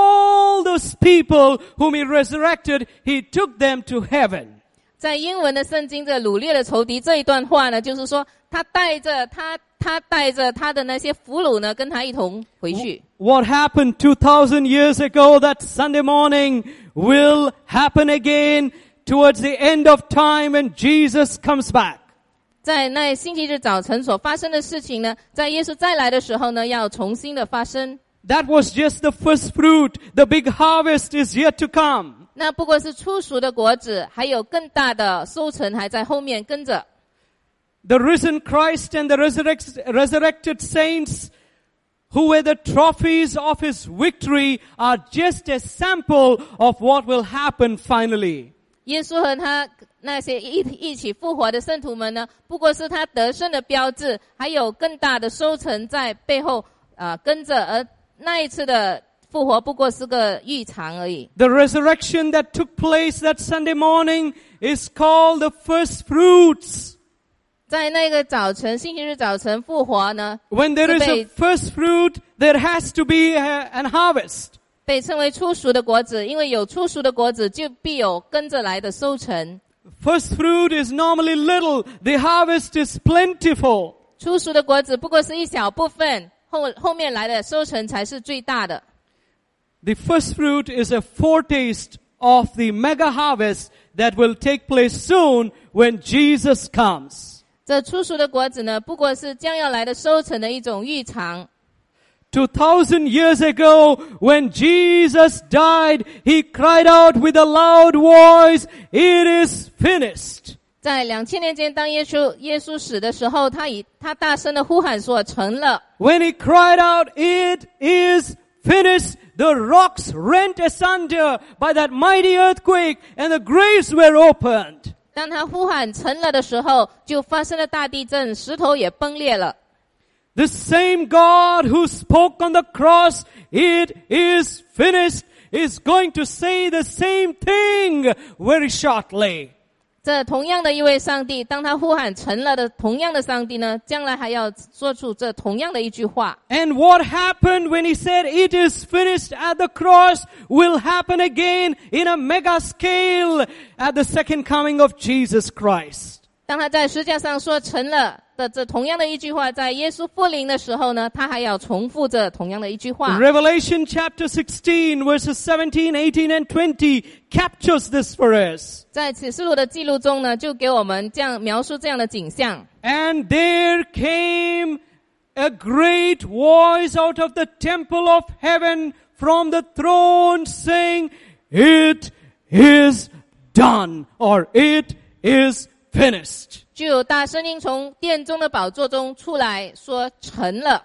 all those people whom he resurrected, he took them to heaven. 在英文的圣经这掳掠了仇敌这一段话呢，就是说他带着他的那些俘虏呢，跟他一同回去。 What happened 2,000 years ago that Sunday morning will happen again towards the end of time when Jesus comes back. 在那星期日早晨所发生的事情呢，在耶稣再来的时候呢，要重新的发生。 That was just the first fruit. The big harvest is yet to come. 那不过是初熟的果子，还有更大的收成还在后面跟着。 The risen Christ and the resurrected saints who were the trophies of his victory are just a sample of what will happen finally. 耶稣和他那些一起复活的圣徒们呢，不过是他得胜的标志，还有更大的收成在背后跟着，而那一次的复活不过是个预尝而已。 The resurrection that took place that Sunday morning is called the first fruits. 在那个早晨，星期日早晨复活呢， When there is a first fruit, there has to be an harvest. 被称为初熟的果子，因为有初熟的果子，就必有跟着来的收成。 First fruit is normally little. The harvest is plentiful. 初熟的果子不过是一小部分，后面来的收成才是最大的。 The first fruit is a foretaste of the mega harvest that will take place soon when Jesus comes. 这初熟的果子呢，不过是将要来的收成的一种预尝。 2,000 years ago, when Jesus died, he cried out with a loud voice, "It is finished." 在2000年前，当耶稣死的时候，他大声的呼喊说：“成了。” When he cried out, "It is finished," the rocks rent asunder by that mighty earthquake, and the graves were opened. 当他呼喊成了的时候，就发生了大地震，石头也崩裂了。 The same God who spoke on the cross, "It is finished," is going to say the same thing very shortly. 这同样的一位上帝，当他呼喊成了的同样的上帝呢，将来还要说出这同样的一句话。 And what happened when he said, "It is finished" at the cross will happen again in a mega scale at the second coming of Jesus Christ. 当他在十字架上说成了的这同样的一句话，在耶稣复临的时候呢，他还要重复这同样的一句话。 Revelation chapter 16 verses 17, 18 and 20 captures this for us. 在启示录的记录中呢，就给我们这样描述这样的景象。 And there came a great voice out of the temple of heaven from the throne saying, "It is done," or "It is finished." 就有大声音从殿中的宝座中出来说成了。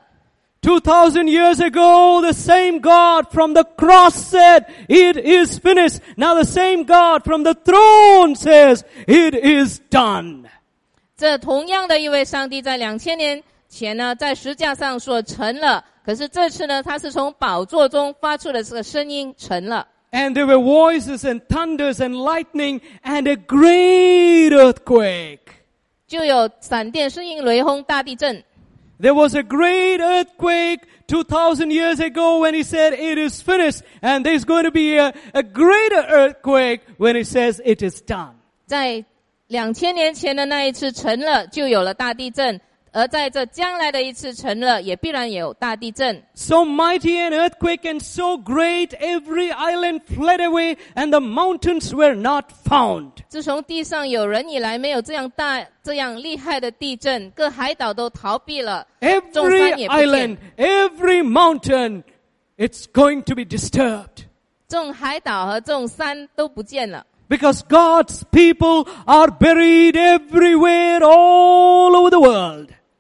2,000 years ago, the same God from the cross said, "It is finished." Now the same God from the throne says, "It is done." 这同样的一位上帝在2000年前呢，在十字架上说成了，可是这次呢，他是从宝座中发出的这个声音成了。 And there were voices and thunders and lightning and a great earthquake. 就有闪电、声音、雷轰、大地震。 There was a great earthquake 2,000 years ago when he said, "It is finished." And there's going to be a greater earthquake when he says, "It is done." 在2000年前的那一次成了，就有了大地震。而在这将来的一次成了，也必然有大地震。 So mighty an earthquake and so great, every island fled away and the mountains were not found. 自从地上有人以来，没有这样大、这样厉害的地震，各海岛都逃避了，众山也不见。 Every island, every mountain, it's going to be disturbed. 众海岛和众山都不见了。 Because God's people are buried everywhere all over the world.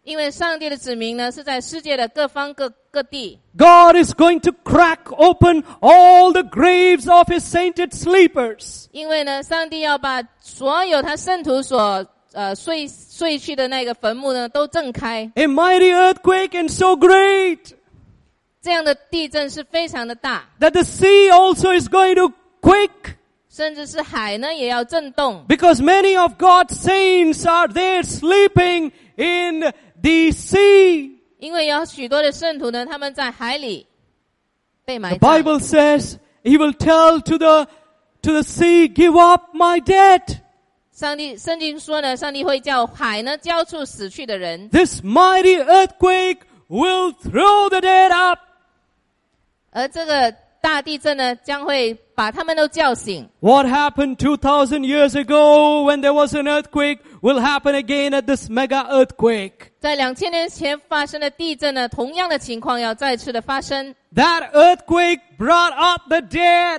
因为上帝的子民呢是在世界的各方各地。 God is going to crack open all the graves of his sainted sleepers. 因为呢，上帝要把所有他圣徒所睡去的那个坟墓呢都震开。 A mighty earthquake and so great. 这样的地震是非常的大。 That the sea also is going to quake. 甚至是海呢也要震动。 Because many of God's saints are there sleeping in the sea. 因为有许多的圣徒呢，他们在海里被埋葬。 The Bible says he will tell to the sea, give up my dead. 圣经说呢，上帝会叫海呢交出死去的人。 This mighty earthquake will throw the dead up. 而这个大地震呢，将会把他们都叫醒。 What happened 2,000 years ago when there was an earthquake will happen again at this mega earthquake. 在2000年前发生的地震呢，同样的情况要再次的发生。 That earthquake brought up the dead,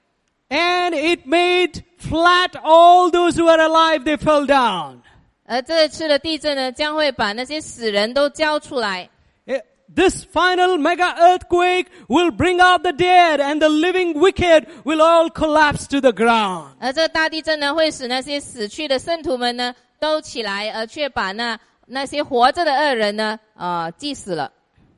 and it made flat all those who were alive. They fell down. 而这次的地震呢，将会把那些死人都交出来。 This final mega earthquake will bring out the dead, and the living wicked will all collapse to the ground. 而这大地震呢，会使那些死去的圣徒们呢都起来，而却把那些活着的恶人呢击死了。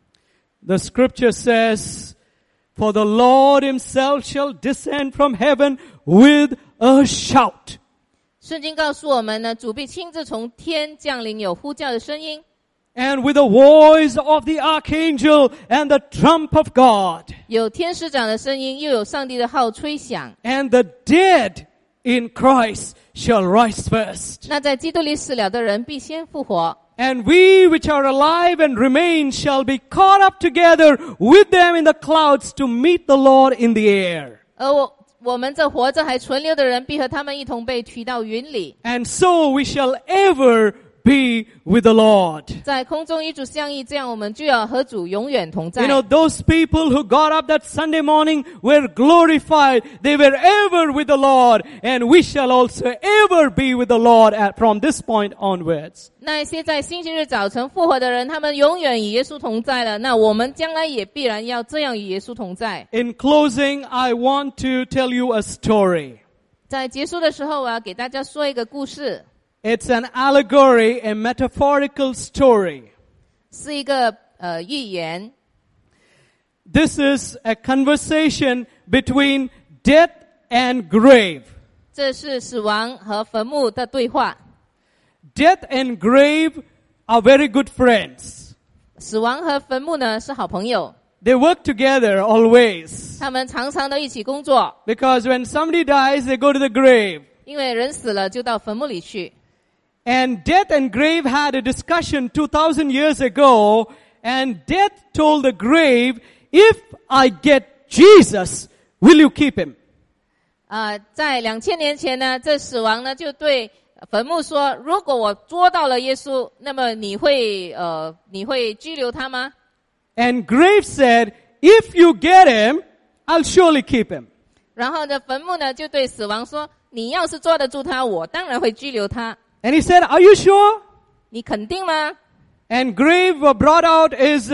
The scripture says, "For the Lord himself shall descend from heaven with a shout." 圣经告诉我们呢，主必亲自从天降临，有呼叫的声音。 And with the voice of the archangel and the trump of God. 有天使长的声音，又有上帝的号吹响。 And the dead in Christ shall rise first. 那在基督里死了的人必先复活。 And we which are alive and remain shall be caught up together with them in the clouds to meet the Lord in the air. 而我们这活着还存留的人，必和他们一同被提到云里。 And so we shall ever be with the Lord. 在空中与主相遇，这样我们就要和主永远同在。 You know, those people who got up that Sunday morning were glorified. They were ever with the Lord, and we shall also ever be with the Lord from this point onwards. 那些在星期日早晨复活的人，他们永远与耶稣同在了。那我们将来也必然要这样与耶稣同在。 In closing, I want to tell you a story. 在结束的时候，我要给大家说一个故事。 It's an allegory, a metaphorical story. 是一个寓言。 This is a conversation between death and grave. 这是死亡和坟墓的对话。 Death and grave are very good friends. 死亡和坟墓呢是好朋友。 They work together always. 他们常常都一起工作。 Because when somebody dies, they go to the grave. 因为人死了就到坟墓里去。 And death and grave had a discussion 2,000 years ago, and death told the grave, if I get Jesus, will you keep him? 在2000年前呢，这死亡呢就对坟墓说，如果我捉到了耶稣，那么你会拘留他吗？ And grave said, if you get him, I'll surely keep him. 然后呢，坟墓呢就对死亡说，你要是抓得住他，我当然会拘留他。 And he said, are you sure? 你肯定吗？ And grave brought out his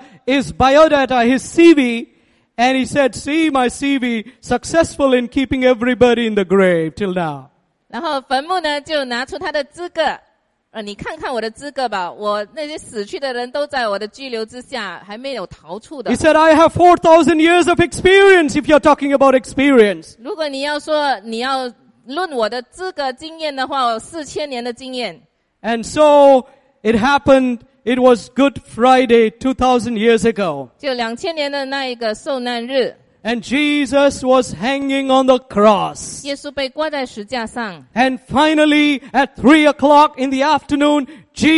biodata, his CV, and he said, see my CV, successful in keeping everybody in the grave till now. 然后坟墓呢就拿出他的资格，你看看我的资格吧，我那些死去的人都在我的拘留之下，还没有逃出的。 He said, I have 4,000 years of experience, if you're talking about experience. 如果你要说你要论我的资格经验的话，我4000年的经验。 And so it happened, it was Good Friday 2,000 years ago. 就2000年的那一个受难日。 And Jesus was hanging on the cross. 耶稣被挂在十架上。 And finally, at 3 o'clock in the afternoon,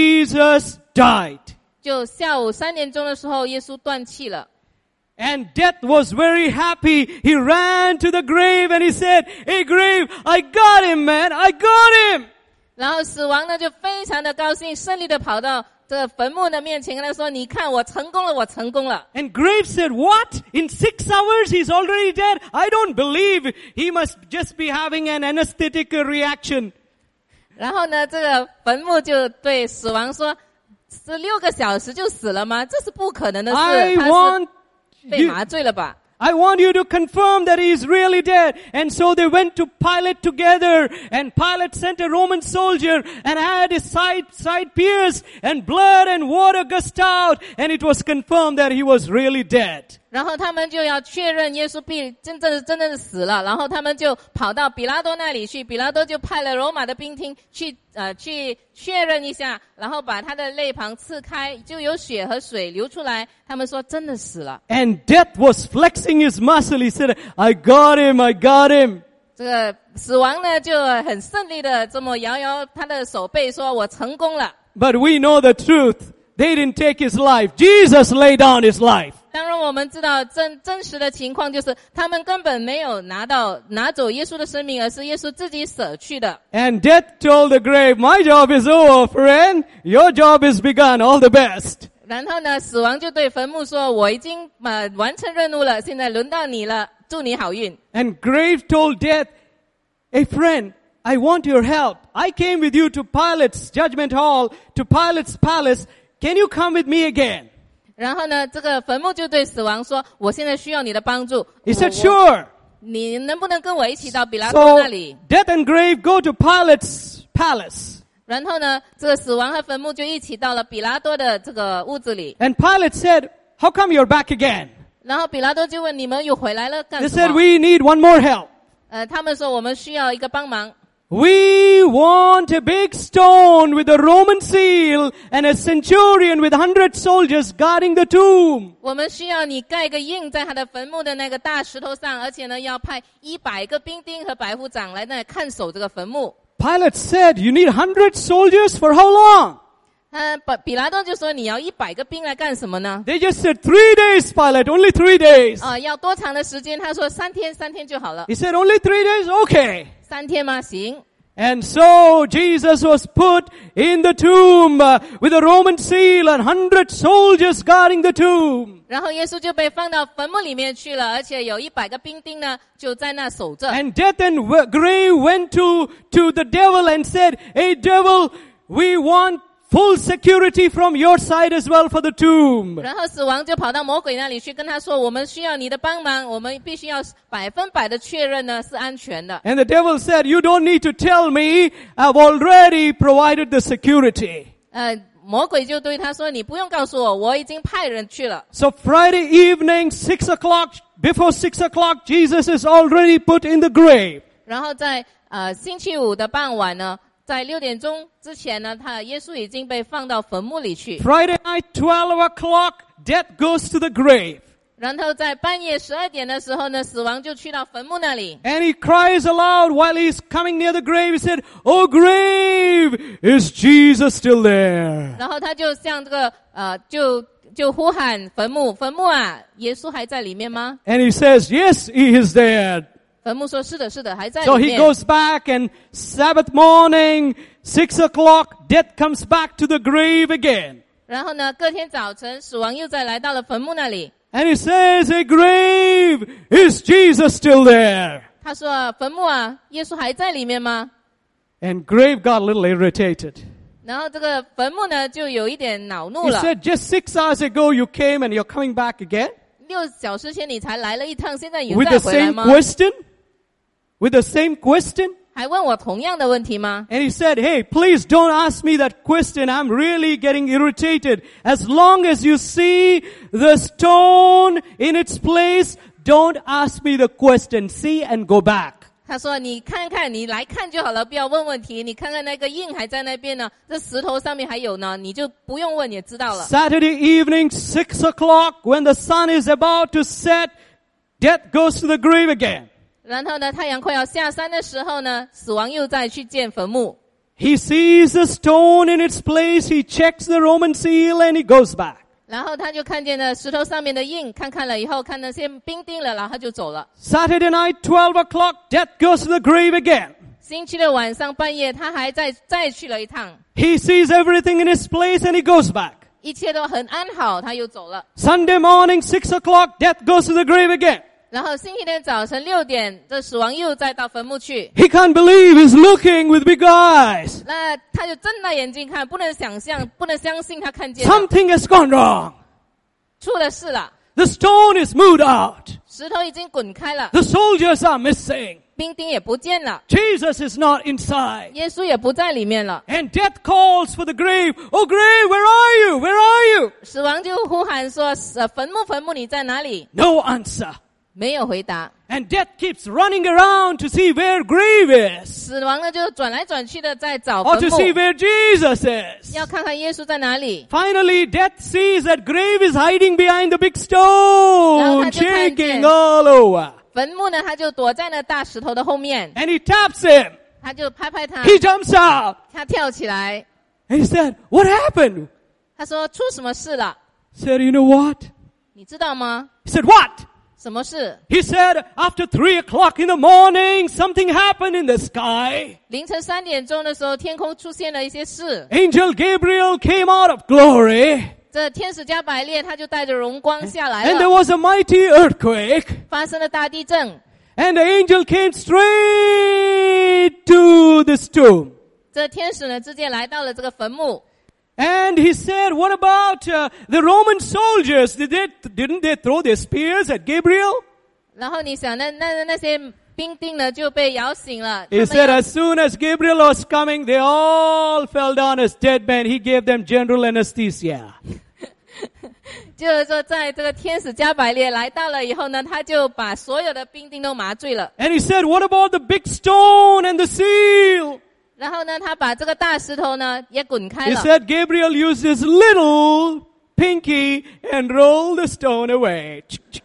Jesus died. 就下午3点钟的时候，耶稣断气了。 And death was very happy. He ran to the grave and he said, hey grave, I got him, man, I got him. 然后死亡呢就非常的高兴，胜利的跑到这个坟墓的面前，跟他说：“你看，我成功了，我成功了。” And grave said, "What? In 6 hours he's already dead? I don't believe. He must just be having an anesthetic reaction." 然后呢，这个坟墓就对死亡说：“ 16个小时就死了吗？这是不可能的事。 I 他 want 是被麻醉了吧？ I want you to confirm that he is really dead. And so they went to Pilate together, and Pilate sent a Roman soldier and had his side pierced, and blood and water gushed out, and it was confirmed that he was really dead. 然后他们就要确认耶稣真正的死了，然后他们就跑到比拉多那里去，比拉多就派了罗马的兵丁去确认一下，然后把他的肋旁刺开，就有血和水流出来，他们说真的死了。 And death was flexing his muscle. He said, I got him, I got him. 这个死亡呢就很顺利的这么摇摇他的手背，说我成功了。 But we know the truth. They didn't take his life. Jesus laid down his life. 当然我们知道真实的情况就是他们根本没有拿走耶稣的生命，而是耶稣自己舍去的。 And death told the grave, my job is over, friend. Your job is begun. All the best. 然后呢，死亡就对坟墓说，我已经完成任务了，现在轮到你了，祝你好运。 And grave told death, hey friend, I want your help. I came with you to Pilate's judgment hall, to Pilate's palace. Can you come with me again? 然后呢，这个坟墓就对死亡说，我现在需要你的帮助。 He said, sure. 你能不能跟我一起到比拉多那里？ So death and grave go to Pilate's palace. 然后呢，这个死亡和坟墓就一起到了比拉多的这个屋子里。 And Pilate said, how come you're back again? 然后比拉多就问，你们又回来了干 They 什 said, 么？ we need one more help. 他们说我们需要一个帮忙。 We want a big stone with a Roman seal and a centurion with 100 soldiers guarding the tomb. 我们需要你盖个印在他的坟墓的那个大石头上，而且呢，要派100个兵丁和百夫长来那看守这个坟墓。 Pilate said, you need 100 soldiers for how long? 比拉多就说你要100个兵来干什么呢？ They just said 3 days, Pilate, only 3 days. 要多长的时间？他说3天就好了。 He said, only 3 days? Okay. 3天吗？行。 And so Jesus was put in the tomb with a Roman seal and 100 soldiers guarding the tomb. 然后耶稣就被放到坟墓里面去了，而且有100个兵丁呢，就在那守着。 And death and grave went to the devil and said, hey devil, we want full security from your side as well for the tomb. 然后死亡就跑到魔鬼那里去跟他说，我们需要你的帮忙，我们必须要100%的确认呢是安全的。 And the devil said, you don't need to tell me, I've already provided the security. 魔鬼就对他说，你不用告诉我，我已经派人去了。 So Friday evening, 6 o'clock, before 6 o'clock, Jesus is already put in the grave. 然后在星期五的傍晚呢，在6点钟之前呢，耶稣已经被放到坟墓里去。 Friday night, 12 o'clock, death goes to the grave. 然后在半夜12点的时候呢，死亡就去到坟墓那里。 And he cries aloud while he's coming near the grave. He said, oh grave, is Jesus still there? 然后他就向这个就呼喊坟墓啊，耶稣还在里面吗？ And he says, yes, he is there. 坟墓说是的，还在 So 里 he 面。 goes back, and Sabbath morning, 6 o'clock, death comes back to the grave again. 然后呢，隔天早晨，死亡又再来到了坟墓那里。 And he says, a grave, is Jesus still there? 他说坟墓啊，耶稣还在里面吗？ And grave got a little irritated. 然后这个坟墓呢，就有一点恼怒 He 了。 said, just 6 hours ago you ccame and you're coming back again? 6小时前你才来了一趟，现在也 With 再 the 回来 same 吗？ question? With the same question? 还问我同样的问题吗？ And he said, hey, please don't ask me that question. I'm really getting irritated. As long as you see the stone in its place, don't ask me the question. See and go back. 他说你看看，你来看就好了，不要问问题。你看看那个印还在那边呢，这石头上面还有呢，你就不用问也知道了。 Saturday evening, 6 o'clock, when the sun is about to set, death goes to the grave again. 然后呢，太阳快要下山的时候呢，死亡又再去见坟墓。 He sees the stone in its place. He checks the Roman seal and he goes back. 然后他就看见了石头上面的印，看了以后，看那些兵丁了，然后他就走了。 Saturday night, 12 o'clock, death goes to the grave again. 星期六晚上半夜，他还再去了一趟， He sees everything in his place and he goes back. 一切都很安好，他又走了。 Sunday morning, 6 o'clock, death goes to the grave again. 然后星期天早晨6点，这死亡又再到坟墓去。 He can't believe he's looking with big eyes. 那他就睁大眼睛看，不能相信他看见了。 Something has gone wrong. 出了事了， The stone is moved out. 石头已经滚开了， The soldiers are missing. 兵丁也不见了， Jesus is not inside. 耶稣也不在里面了。 And death calls for the grave. Oh, grave, where are you? Where are you? 死亡就呼喊说：“坟墓，你在哪里？” No answer. 没有回答。 And death keeps running around to see where grave is. 死亡呢就转来转去的在找 Or 坟 to see 墓， where Jesus is. 要看看耶稣在哪里。 Finally, death sees that grave is hiding behind the big 然后 stone, 他就看见 shaking all over. 坟墓呢，他就躲在那大石头的后面， And he taps him. 他就拍拍他， He jumps out. 他跳起来， And he said, what happened? 他说：“出什么事了？ He said, you know what? 你知道吗？ He said, what? 什么事？ He said, after 3 o'clock in the morning, something happened in the sky. 凌晨3点钟的时候，天空出现了一些事。 Angel Gabriel came out of glory. 这天使加百列他就带着荣光下来 And there 了， was a mighty earthquake. 发生了大地震。 And the angel came straight to this tomb. 这天使呢，直接来到了这个坟墓。 And he said, what about the Roman soldiers? Didn't they throw their spears at Gabriel? 然后你想，那些兵丁呢就被摇醒了。 He 他们 said, as soon as Gabriel was coming, they all fell down as dead men. He gave them general anesthesia. 就是说，在这个天使加百列来到了以后呢，他就把所有的兵丁都麻醉了。 And he said, what about the big stone and the seal? 然后呢，他把这个大石头呢也滚开 He 了。 said, Gabriel used his little pinky and rolled the stone away.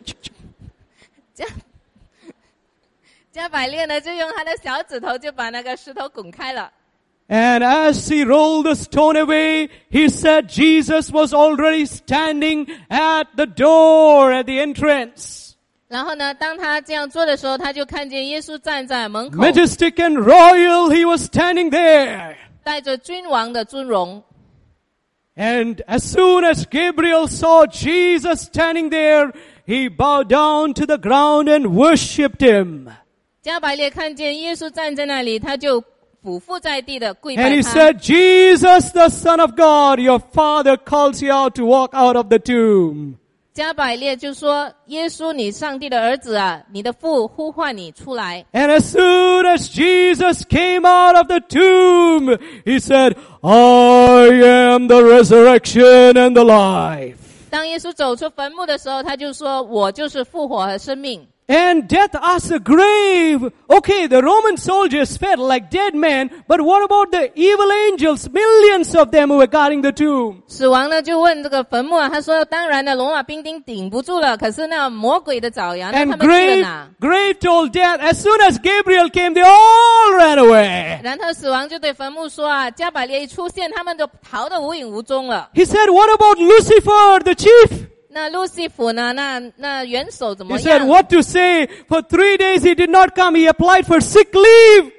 加百列呢就用他的小指头就把那个石头滚开了。 And as he rolled the stone away, he said Jesus was already standing at the door at the entrance. 然后呢，当他这样做的时候，他就看见耶稣站在门口， Majestic and royal, he was standing there. 带着君王的尊荣。 And as soon as Gabriel saw Jesus standing there, he bowed down to the ground and worshipped him. 加百列看见耶稣站在那里，他就俯伏在地的跪 And 拜 he 他。 said, Jesus, the Son of God, your Father calls you out to walk out of the tomb. 加百列就说：“耶稣，你上帝的儿子啊，你的父呼唤你出来。” And as soon as Jesus came out of the tomb, he said, I am the resurrection and the life. 当耶稣走出坟墓的时候，他就说：“我就是复活和生命。” And death asked the grave, okay, the Roman soldiers felt like dead men, but what about the evil angels, millions of them who were guarding the tomb? 死亡呢就问这个坟墓啊，他说：“当然的，罗马兵丁顶不住了，可是那魔鬼的爪牙，那他 And 们去了 grave, 哪？” grave told death, as soon as Gabriel came, they all ran away. 然后死亡就对坟墓说啊：“加百列一出现，他们就逃得无影无踪了。 He said, what about Lucifer, the chief? ” 那路西弗呢？那元首怎 He 么 said, 样？ what to say? For 3 days he did not come. He applied for sick leave.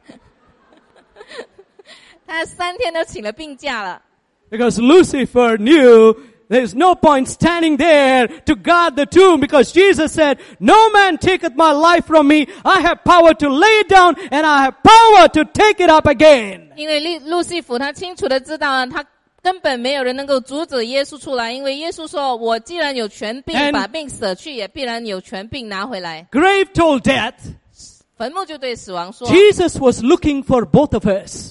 他3天都请了病假了。 Because Lucifer knew there's no point standing there to guard the tomb, because Jesus said, no man taketh my life from me. I have power to lay it down and I have power to take it up again. 因为路西弗他清楚的知道啊，他根本没有人能够阻止耶稣出来，因为耶稣说：“我既然有权柄 And 把病舍去，也必然有权柄拿回来。 Grave told death, ” 坟墓就对死亡说 Jesus was looking for both of us.：“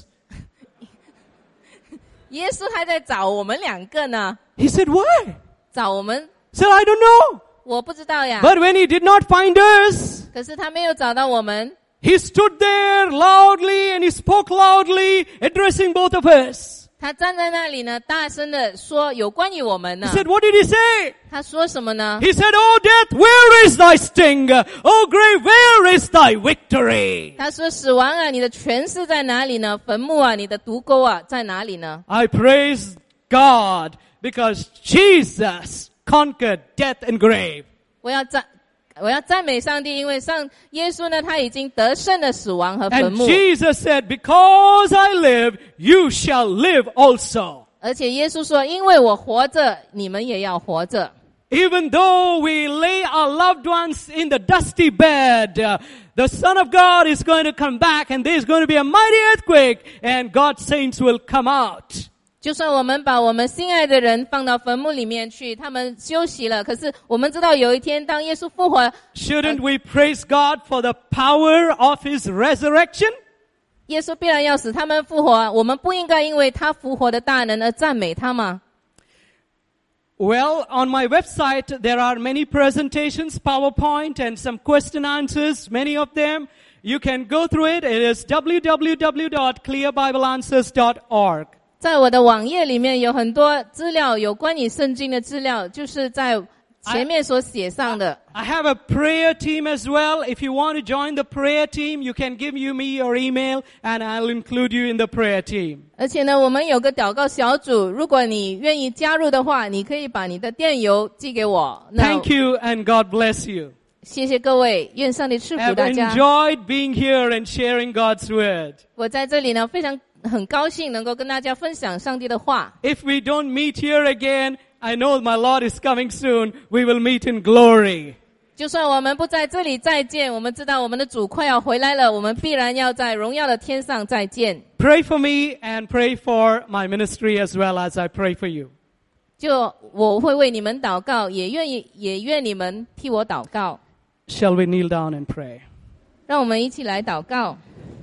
耶稣还在找我们2个呢， He said, why? 找我们， He said, I don't know. 我不知道呀。 But when he did not find us, 可是他没有找到我们， he stood there loudly and he spoke loudly, addressing both of us. 他站在那里呢，大声的说有关于我们 He 呢。 said, what did he say? 他说什么呢？ He said, oh death, where is thy sting? Oh grave, where is thy victory? 他说：“死亡啊，你的权势在哪里呢？坟墓啊，你的毒钩啊，在哪里呢？” I praise God because Jesus conquered death and grave. 我要赞美上帝，因为耶稣呢，他已经得胜了死亡和坟 And 墓。 Jesus said, because I live, you shall live also. 而且耶稣说：“因为我活着，你们也要活着。” even though we lay our loved ones in the dusty bed, the Son of God is going to come back and there's going to be a mighty earthquake and God's saints will come out. 就算我们把我们心爱的人放到坟墓里面去，他们休息了，可是我们知道有一天当耶稣复活， Shouldn't we praise God for the power of His resurrection? 耶稣必然要使他们复活，我们不应该因为他复活的大能而赞美他吗？ Well, on my website, there are many presentations, PowerPoint, and some question answers, many of them. You can go through it. It is www.clearbibleanswers.org. 在我的网页里面有很多资料，有关于圣经的资料，就是在前面所写上的。 I have a prayer team as well. If you want to join the prayer team, you can give me your email and I'll include you in the prayer team. 而且呢，我们有个祷告小组，如果你愿意加入的话，你可以把你的电邮寄给我。 Thank you and God bless you. 谢谢各位，愿上帝赐福 I've 大家。 enjoyed being here and sharing God's word. 我在这里呢，很高兴能够跟大家分享上帝的话。 If we don't meet here again, I know my Lord is coming soon. We will meet in glory. 就算我们不在这里再见，我们知道我们的主快要回来了，我们必然要在荣耀的天上再见。 Pray for me and pray for my ministry as well as I pray for you. 就我会为你们祷告，也愿你们替我祷告。 Shall we kneel down and pray? 让我们一起来祷告。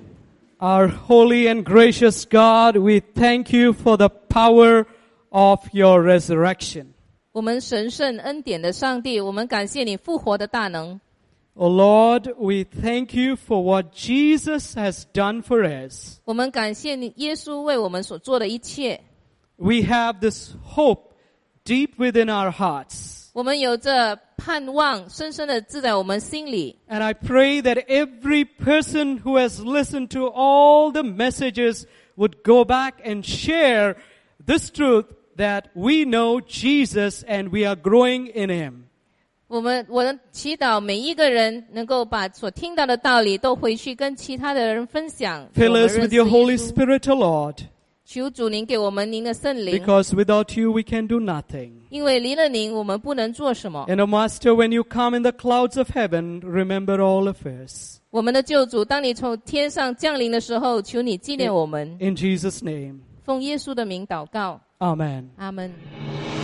Our holy and gracious God, we thank you for the power of your resurrection. 我们神圣恩典的上帝，我们感谢你复活的大能。 Oh Lord, we thank you for what Jesus has done for us. 我们感谢你，耶稣为我们所做的一切。 We have this hope deep within our hearts. 我们有着盼望，深深的置在我们心里。 And I pray that every person who has listened to all the messages would go back and share this truth that we know Jesus and we are growing in Him. 我的祈祷，每一个人能够把所听到的道理都回去跟其他的人分享。 Fill us with your Holy Spirit, O Lord. 求主您给我们您的圣灵， Because without you we can do nothing. 因为离了您，我们不能做什么。 And O Master, when you come in the clouds of heaven, remember all of us. 我们的救主，当你从天上降临的时候，求你纪念我们。 In Jesus' name. 奉耶稣的名祷告， Amen. 阿们。